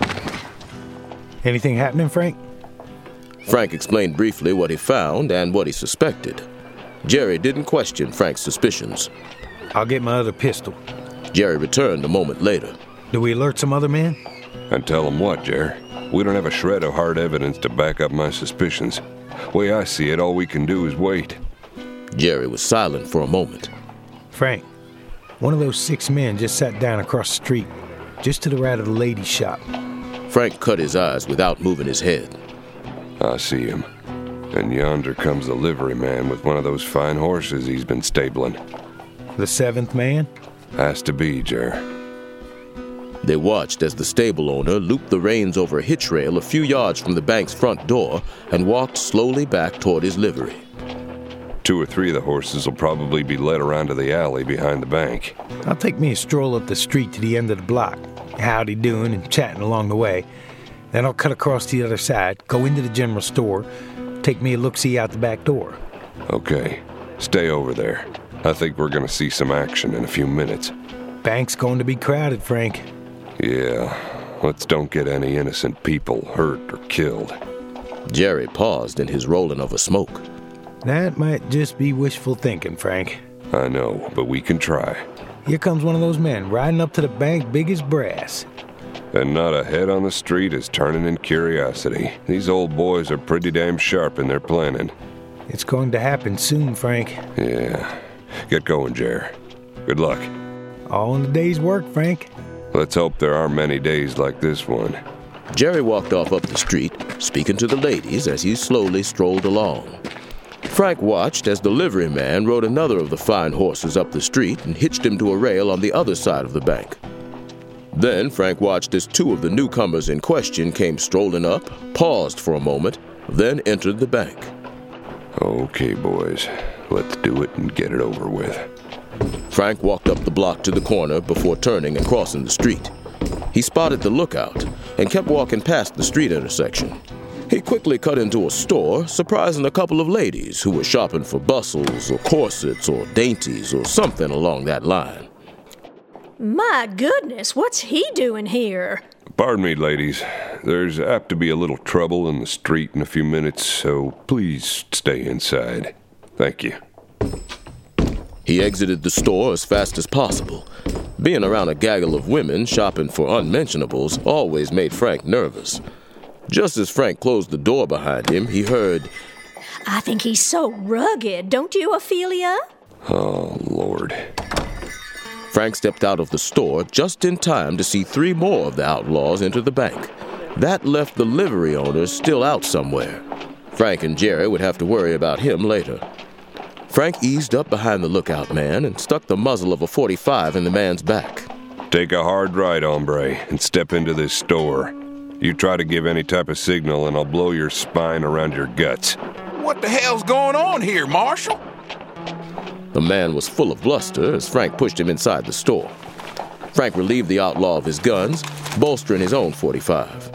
Anything happening, Frank? Frank explained briefly what he found and what he suspected. Jerry didn't question Frank's suspicions. I'll get my other pistol. Jerry returned a moment later. Do we alert some other men? And tell them what, Jerry? We don't have a shred of hard evidence to back up my suspicions. Way I see it, all we can do is wait. Jerry was silent for a moment. Frank, one of those six men just sat down across the street, just to the right of the ladies' shop. Frank cut his eyes without moving his head. I see him. And yonder comes the livery man with one of those fine horses he's been stabling. The seventh man? Has to be, Jer. They watched as the stable owner looped the reins over a hitch rail a few yards from the bank's front door and walked slowly back toward his livery. Two or three of the horses will probably be led around to the alley behind the bank. I'll take me a stroll up the street to the end of the block. Howdy doing and chatting along the way. Then I'll cut across to the other side, go into the general store, take me a look-see out the back door. Okay. Stay over there. I think we're going to see some action in a few minutes. Bank's going to be crowded, Frank. Yeah. Let's don't get any innocent people hurt or killed. Jerry paused in his rolling of a smoke. That might just be wishful thinking, Frank. I know, but we can try. Here comes one of those men riding up to the bank big as brass. And not a head on the street is turning in curiosity. These old boys are pretty damn sharp in their planning. It's going to happen soon, Frank. Yeah. Get going, Jer. Good luck. All in the day's work, Frank. Let's hope there are many days like this one. Jerry walked off up the street, speaking to the ladies as he slowly strolled along. Frank watched as the liveryman rode another of the fine horses up the street and hitched him to a rail on the other side of the bank. Then Frank watched as two of the newcomers in question came strolling up, paused for a moment, then entered the bank. Okay, boys. Let's do it and get it over with. Frank walked up the block to the corner before turning and crossing the street. He spotted the lookout and kept walking past the street intersection. He quickly cut into a store, surprising a couple of ladies who were shopping for bustles or corsets or dainties or something along that line. My goodness, what's he doing here? Pardon me, ladies. There's apt to be a little trouble in the street in a few minutes, so please stay inside. Thank you. He exited the store as fast as possible. Being around a gaggle of women shopping for unmentionables always made Frank nervous. Just as Frank closed the door behind him, he heard, I think he's so rugged, don't you, Ophelia? Oh, Lord. Frank stepped out of the store just in time to see three more of the outlaws enter the bank. That left the livery owners still out somewhere. Frank and Jerry would have to worry about him later. Frank eased up behind the lookout man and stuck the muzzle of a forty-five in the man's back. Take a hard right, hombre, and step into this store. You try to give any type of signal and I'll blow your spine around your guts. What the hell's going on here, Marshal? The man was full of bluster as Frank pushed him inside the store. Frank relieved the outlaw of his guns, bolstering his own forty-five.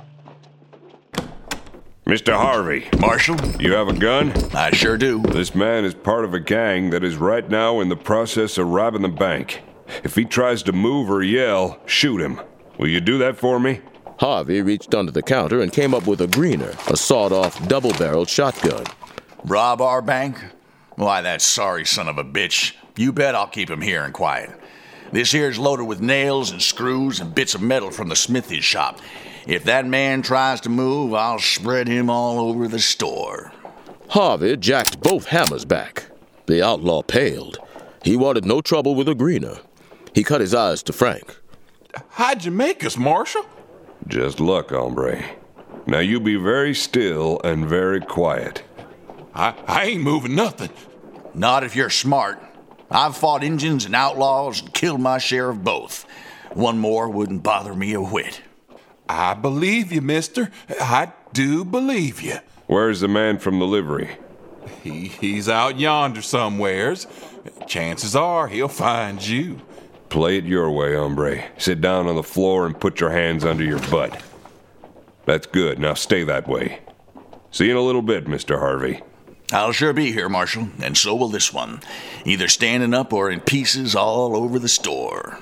Mister Harvey. Marshal? You have a gun? I sure do. This man is part of a gang that is right now in the process of robbing the bank. If he tries to move or yell, shoot him. Will you do that for me? Harvey reached under the counter and came up with a greener, a sawed-off, double-barreled shotgun. Rob our bank? Why, that sorry son of a bitch. You bet I'll keep him here and quiet. This here's loaded with nails and screws and bits of metal from the smithy's shop. If that man tries to move, I'll spread him all over the store. Harvey jacked both hammers back. The outlaw paled. He wanted no trouble with a greener. He cut his eyes to Frank. How'd you make us, Marshal? Just luck, hombre. Now you be very still and very quiet. I, I ain't moving nothing. Not if you're smart. I've fought Injuns and outlaws and killed my share of both. One more wouldn't bother me a whit. I believe you, mister. I do believe you. Where's the man from the livery? He, he's out yonder somewheres. Chances are he'll find you. Play it your way, hombre. Sit down on the floor and put your hands under your butt. That's good. Now stay that way. See you in a little bit, Mister Harvey. I'll sure be here, Marshal, and so will this one. Either standing up or in pieces all over the store.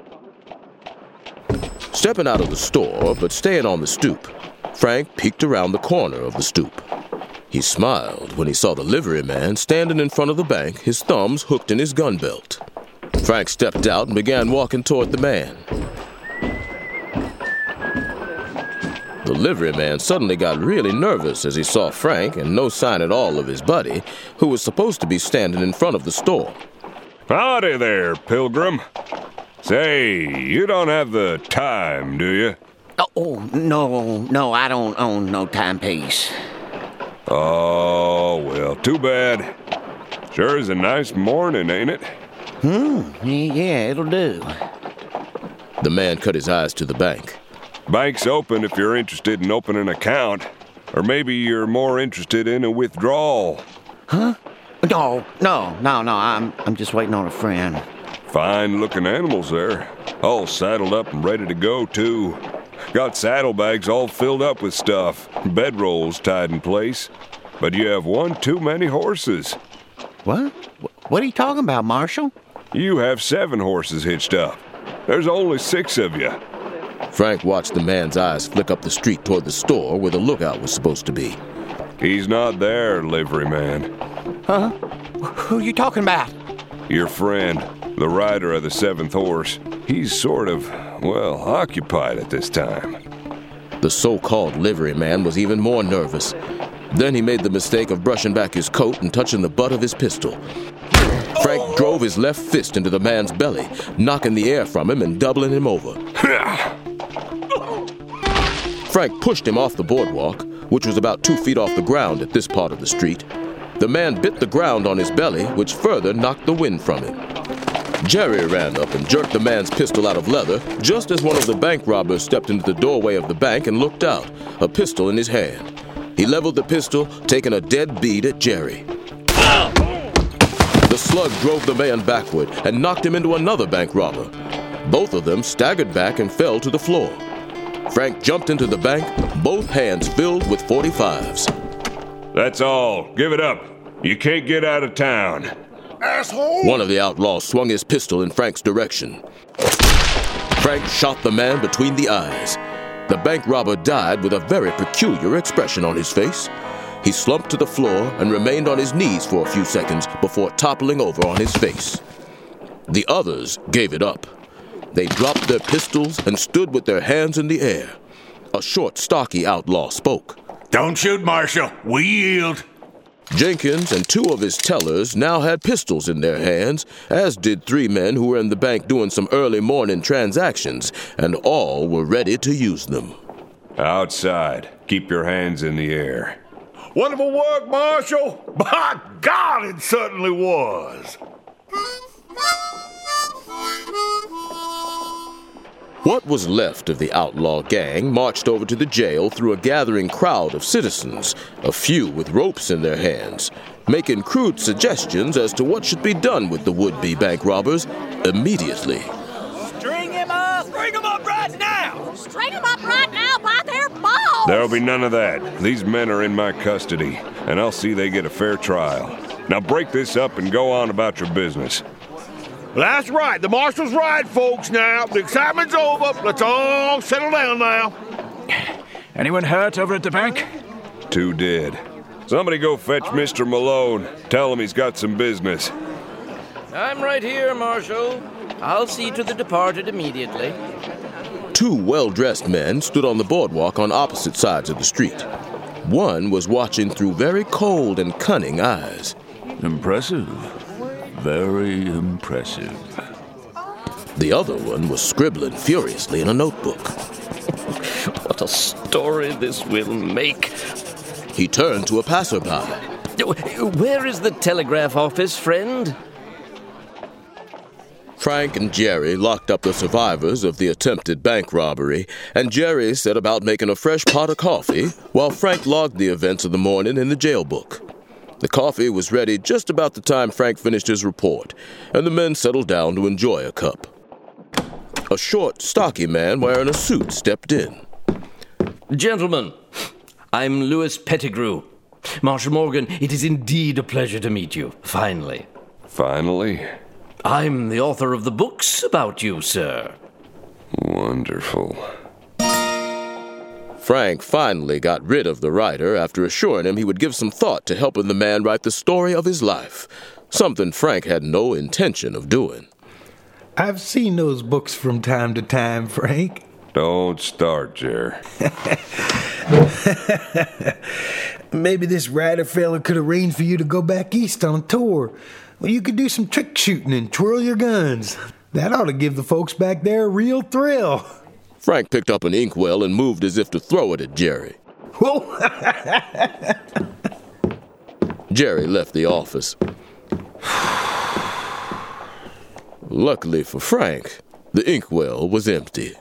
Stepping out of the store, but staying on the stoop, Frank peeked around the corner of the stoop. He smiled when he saw the liveryman standing in front of the bank, his thumbs hooked in his gun belt. Frank stepped out and began walking toward the man. The liveryman suddenly got really nervous as he saw Frank and no sign at all of his buddy, who was supposed to be standing in front of the store. Howdy there, Pilgrim. Say, you don't have the time, do you? Oh, no, no, I don't own no timepiece. Oh, well, too bad. Sure is a nice morning, ain't it? Hmm, yeah, it'll do. The man cut his eyes to the bank. Bank's open if you're interested in opening an account. Or maybe you're more interested in a withdrawal. Huh? No, no, no, no, I'm, I'm just waiting on a friend. Fine-looking animals there. All saddled up and ready to go, too. Got saddlebags all filled up with stuff. Bedrolls tied in place. But you have one too many horses. What? What are you talking about, Marshal? You have seven horses hitched up. There's only six of you. Frank watched the man's eyes flick up the street toward the store where the lookout was supposed to be. He's not there, liveryman. Huh? Who are you talking about? Your friend, the rider of the seventh horse. He's sort of, well, occupied at this time. The so-called liveryman was even more nervous. Then he made the mistake of brushing back his coat and touching the butt of his pistol. Frank drove his left fist into the man's belly, knocking the air from him and doubling him over. Frank pushed him off the boardwalk, which was about two feet off the ground at this part of the street. The man bit the ground on his belly, which further knocked the wind from him. Jerry ran up and jerked the man's pistol out of leather just as one of the bank robbers stepped into the doorway of the bank and looked out, a pistol in his hand. He leveled the pistol, taking a dead bead at Jerry. The slug drove the man backward and knocked him into another bank robber. Both of them staggered back and fell to the floor. Frank jumped into the bank, both hands filled with forty-fives. That's all. Give it up. You can't get out of town. Asshole! One of the outlaws swung his pistol in Frank's direction. Frank shot the man between the eyes. The bank robber died with a very peculiar expression on his face. He slumped to the floor and remained on his knees for a few seconds before toppling over on his face. The others gave it up. They dropped their pistols and stood with their hands in the air. A short, stocky outlaw spoke. Don't shoot, Marshal. We yield. Jenkins and two of his tellers now had pistols in their hands, as did three men who were in the bank doing some early morning transactions, and all were ready to use them. Outside. Keep your hands in the air. Wonderful work, Marshal. By God, it certainly was. What was left of the outlaw gang marched over to the jail through a gathering crowd of citizens, a few with ropes in their hands, making crude suggestions as to what should be done with the would-be bank robbers immediately. String him up! String him up right now! String him up right now by their balls! There'll be none of that. These men are in my custody, and I'll see they get a fair trial. Now break this up and go on about your business. That's right. The marshal's right, folks, now. The excitement's over. Let's all settle down now. Anyone hurt over at the bank? Two dead. Somebody go fetch Mister Malone. Tell him he's got some business. I'm right here, Marshal. I'll see to the departed immediately. Two well-dressed men stood on the boardwalk on opposite sides of the street. One was watching through very cold and cunning eyes. Impressive. Very impressive. The other one was scribbling furiously in a notebook. What a story this will make. He turned to a passerby. Where is the telegraph office, friend? Frank and Jerry locked up the survivors of the attempted bank robbery, and Jerry set about making a fresh pot of coffee while Frank logged the events of the morning in the jail book. The coffee was ready just about the time Frank finished his report, and the men settled down to enjoy a cup. A short, stocky man wearing a suit stepped in. Gentlemen, I'm Louis Pettigrew. Marshal Morgan, it is indeed a pleasure to meet you, finally. Finally? I'm the author of the books about you, sir. Wonderful. Frank finally got rid of the writer after assuring him he would give some thought to helping the man write the story of his life, something Frank had no intention of doing. I've seen those books from time to time, Frank. Don't start, Jer. Maybe this writer fella could arrange for you to go back east on a tour. Well, you could do some trick shooting and twirl your guns. That ought to give the folks back there a real thrill. Frank picked up an inkwell and moved as if to throw it at Jerry. Whoa! Jerry left the office. Luckily for Frank, the inkwell was empty.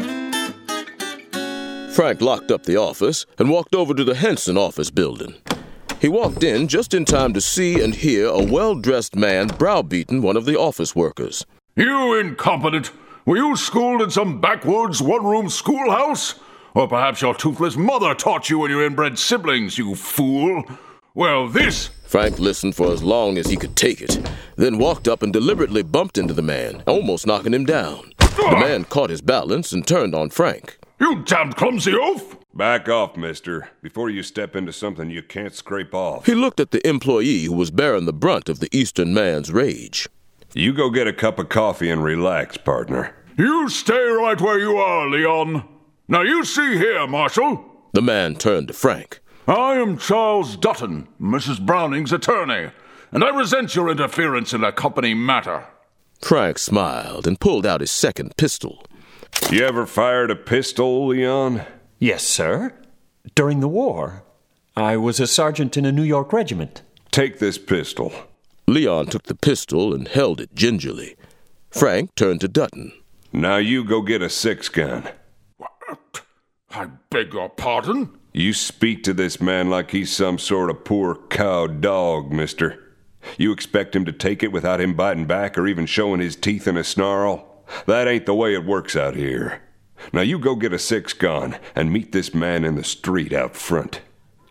Frank locked up the office and walked over to the Henson office building. He walked in just in time to see and hear a well-dressed man browbeating one of the office workers. You incompetent! Were you schooled in some backwoods one-room schoolhouse? Or perhaps your toothless mother taught you and your inbred siblings, you fool? Well, this... Frank listened for as long as he could take it, then walked up and deliberately bumped into the man, almost knocking him down. The man caught his balance and turned on Frank. You damned clumsy oaf! Back off, mister, before you step into something you can't scrape off. He looked at the employee who was bearing the brunt of the Eastern man's rage. You go get a cup of coffee and relax, partner. You stay right where you are, Leon. Now you see here, Marshal. The man turned to Frank. I am Charles Dutton, Missus Browning's attorney, and I resent your interference in a company matter. Frank smiled and pulled out his second pistol. You ever fired a pistol, Leon? Yes, sir. During the war. I was a sergeant in a New York regiment. Take this pistol. Leon took the pistol and held it gingerly. Frank turned to Dutton. Now you go get a six-gun. What? I beg your pardon? You speak to this man like he's some sort of poor cow dog, mister. You expect him to take it without him biting back or even showing his teeth in a snarl? That ain't the way it works out here. Now you go get a six-gun and meet this man in the street out front.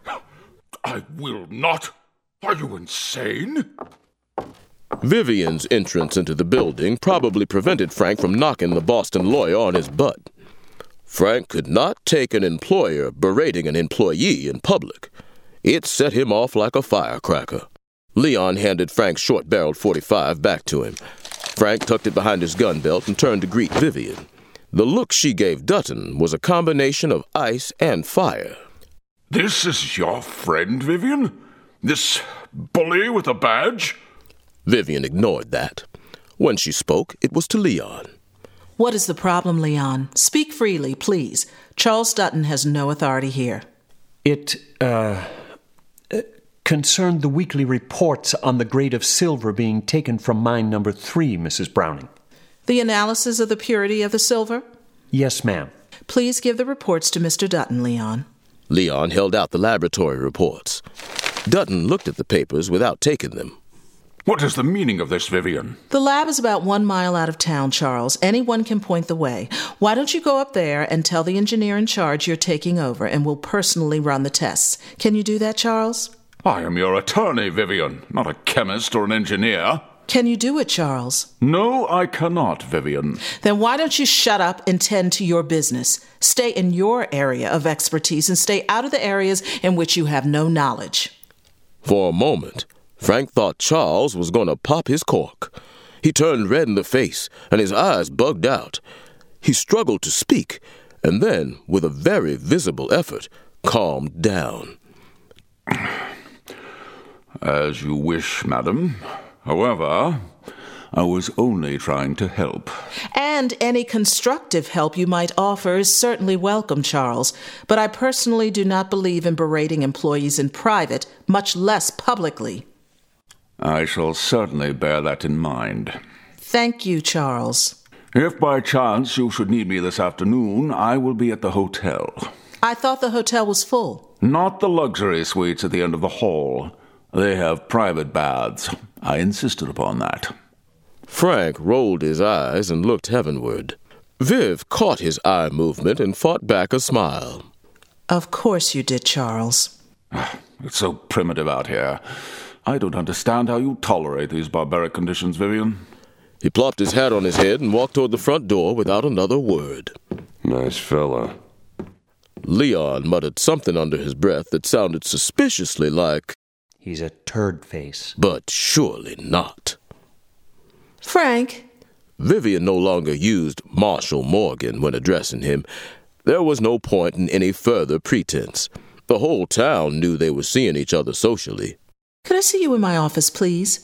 I will not. Are you insane? Vivian's entrance into the building probably prevented Frank from knocking the Boston lawyer on his butt. Frank could not take an employer berating an employee in public. It set him off like a firecracker. Leon handed Frank's short-barreled forty-five back to him. Frank tucked it behind his gun belt and turned to greet Vivian. The look she gave Dutton was a combination of ice and fire. This is your friend, Vivian? This bully with a badge? Vivian ignored that. When she spoke, it was to Leon. What is the problem, Leon? Speak freely, please. Charles Dutton has no authority here. It, uh, Uh, concerned the weekly reports on the grade of silver being taken from mine number three, Missus Browning. The analysis of the purity of the silver? Yes, ma'am. Please give the reports to Mister Dutton, Leon. Leon held out the laboratory reports. Dutton looked at the papers without taking them. What is the meaning of this, Vivian? The lab is about one mile out of town, Charles. Anyone can point the way. Why don't you go up there and tell the engineer in charge you're taking over, and we'll personally run the tests. Can you do that, Charles? I am your attorney, Vivian, not a chemist or an engineer. Can you do it, Charles? No, I cannot, Vivian. Then why don't you shut up and tend to your business? Stay in your area of expertise and stay out of the areas in which you have no knowledge. For a moment, Frank thought Charles was going to pop his cork. He turned red in the face, and his eyes bugged out. He struggled to speak, and then, with a very visible effort, calmed down. As you wish, madam. However, I was only trying to help. And any constructive help you might offer is certainly welcome, Charles. But I personally do not believe in berating employees in private, much less publicly. I shall certainly bear that in mind. Thank you, Charles. If by chance you should need me this afternoon, I will be at the hotel. I thought the hotel was full. Not the luxury suites at the end of the hall. They have private baths. I insisted upon that. Frank rolled his eyes and looked heavenward. Viv caught his eye movement and fought back a smile. Of course you did, Charles. It's so primitive out here. I don't understand how you tolerate these barbaric conditions, Vivian. He plopped his hat on his head and walked toward the front door without another word. Nice fella. Leon muttered something under his breath that sounded suspiciously like, "He's a turd face." But surely not. Frank. Vivian no longer used Marshal Morgan when addressing him. There was no point in any further pretense. The whole town knew they were seeing each other socially. Could I see you in my office, please?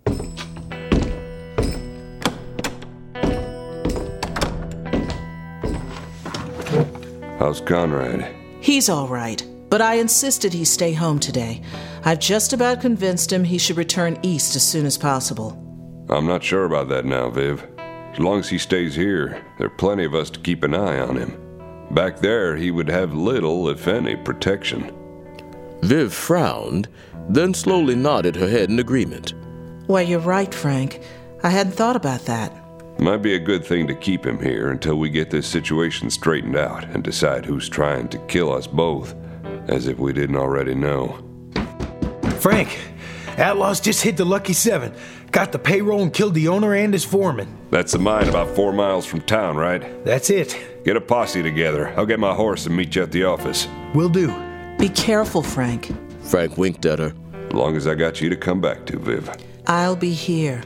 How's Conrad? He's all right, but I insisted he stay home today. I've just about convinced him he should return east as soon as possible. I'm not sure about that now, Viv. As long as he stays here, there are plenty of us to keep an eye on him. Back there, he would have little, if any, protection. Viv frowned, then slowly nodded her head in agreement. Why, you're right, Frank. I hadn't thought about that. Might be a good thing to keep him here until we get this situation straightened out and decide who's trying to kill us both, as if we didn't already know. Frank, outlaws just hit the Lucky Seven. Got the payroll and killed the owner and his foreman. That's the mine about four miles from town, right? That's it. Get a posse together. I'll get my horse and meet you at the office. Will do. Be careful, Frank. Frank winked at her. As long as I got you to come back to, Viv. I'll be here.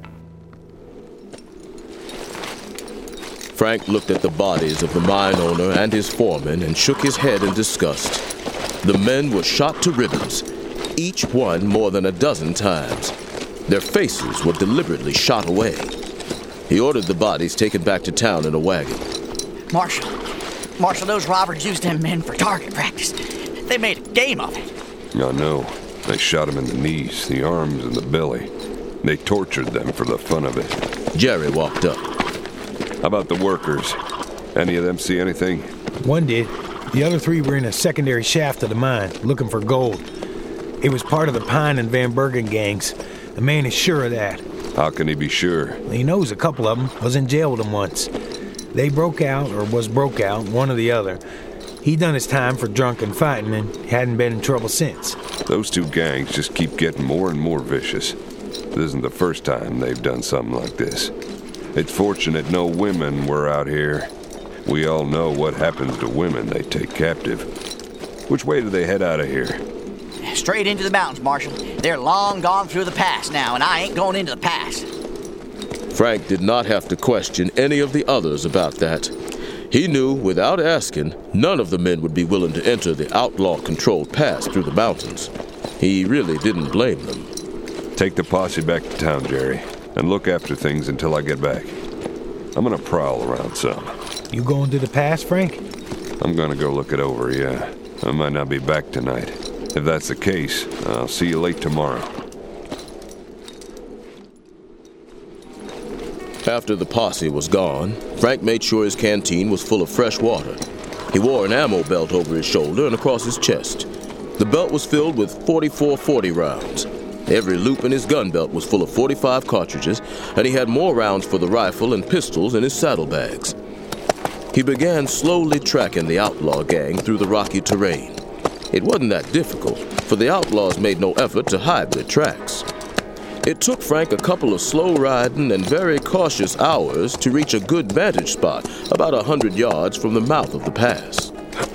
Frank looked at the bodies of the mine owner and his foreman and shook his head in disgust. The men were shot to ribbons, each one more than a dozen times. Their faces were deliberately shot away. He ordered the bodies taken back to town in a wagon. Marshal, Marshal, those robbers used them men for target practice. They made a game of it. I know. They shot him in the knees, the arms, and the belly. They tortured them for the fun of it. Jerry walked up. How about the workers? Any of them see anything? One did. The other three were in a secondary shaft of the mine, looking for gold. It was part of the Pine and Van Bergen gangs. The man is sure of that. How can he be sure? He knows a couple of them. Was in jail with them once. They broke out, or was broke out, one or the other. He done his time for drunken fighting and hadn't been in trouble since. Those two gangs just keep getting more and more vicious. This isn't the first time they've done something like this. It's fortunate no women were out here. We all know what happens to women they take captive. Which way do they head out of here? Straight into the mountains, Marshal. They're long gone through the pass now, and I ain't going into the pass. Frank did not have to question any of the others about that. He knew, without asking, none of the men would be willing to enter the outlaw-controlled pass through the mountains. He really didn't blame them. Take the posse back to town, Jerry, and look after things until I get back. I'm gonna prowl around some. You going to the pass, Frank? I'm gonna go look it over, yeah. I might not be back tonight. If that's the case, I'll see you late tomorrow. After the posse was gone, Frank made sure his canteen was full of fresh water. He wore an ammo belt over his shoulder and across his chest. The belt was filled with forty-four forty rounds. Every loop in his gun belt was full of forty-five cartridges, and he had more rounds for the rifle and pistols in his saddlebags. He began slowly tracking the outlaw gang through the rocky terrain. It wasn't that difficult, for the outlaws made no effort to hide their tracks. It took Frank a couple of slow-riding and very cautious hours to reach a good vantage spot about a hundred yards from the mouth of the pass.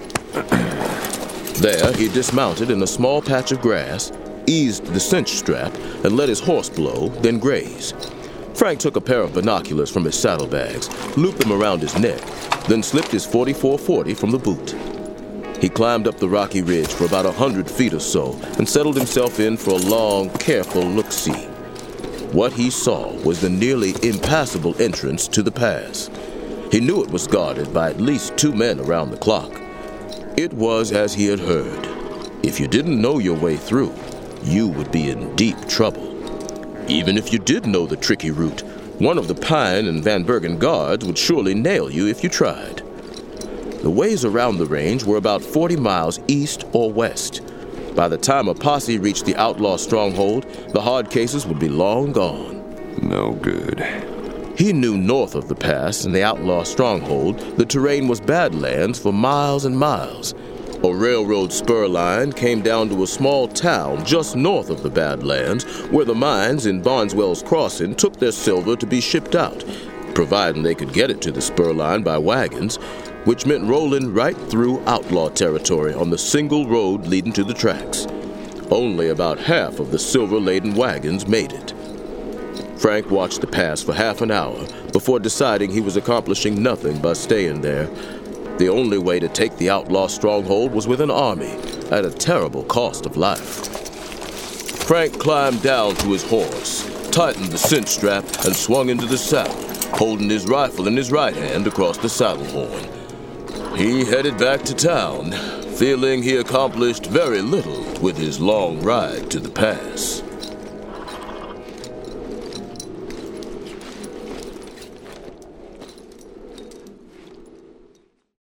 There, he dismounted in a small patch of grass, eased the cinch strap, and let his horse blow, then graze. Frank took a pair of binoculars from his saddlebags, looped them around his neck, then slipped his forty-four forty from the boot. He climbed up the rocky ridge for about a hundred feet or so and settled himself in for a long, careful look-see. What he saw was the nearly impassable entrance to the pass. He knew it was guarded by at least two men around the clock. It was as he had heard. If you didn't know your way through, you would be in deep trouble. Even if you did know the tricky route, one of the Pine and Van Bergen guards would surely nail you if you tried. The ways around the range were about forty miles east or west. By the time a posse reached the outlaw stronghold, the hard cases would be long gone. No good. He knew north of the pass and the outlaw stronghold, the terrain was badlands for miles and miles. A railroad spur line came down to a small town just north of the badlands, where the mines in Barneswell's Crossing took their silver to be shipped out, providing they could get it to the spur line by wagons, which meant rolling right through outlaw territory on the single road leading to the tracks. Only about half of the silver-laden wagons made it. Frank watched the pass for half an hour before deciding he was accomplishing nothing by staying there. The only way to take the outlaw stronghold was with an army, at a terrible cost of life. Frank climbed down to his horse, tightened the cinch strap, and swung into the saddle, holding his rifle in his right hand across the saddle horn. He headed back to town, feeling he accomplished very little with his long ride to the pass.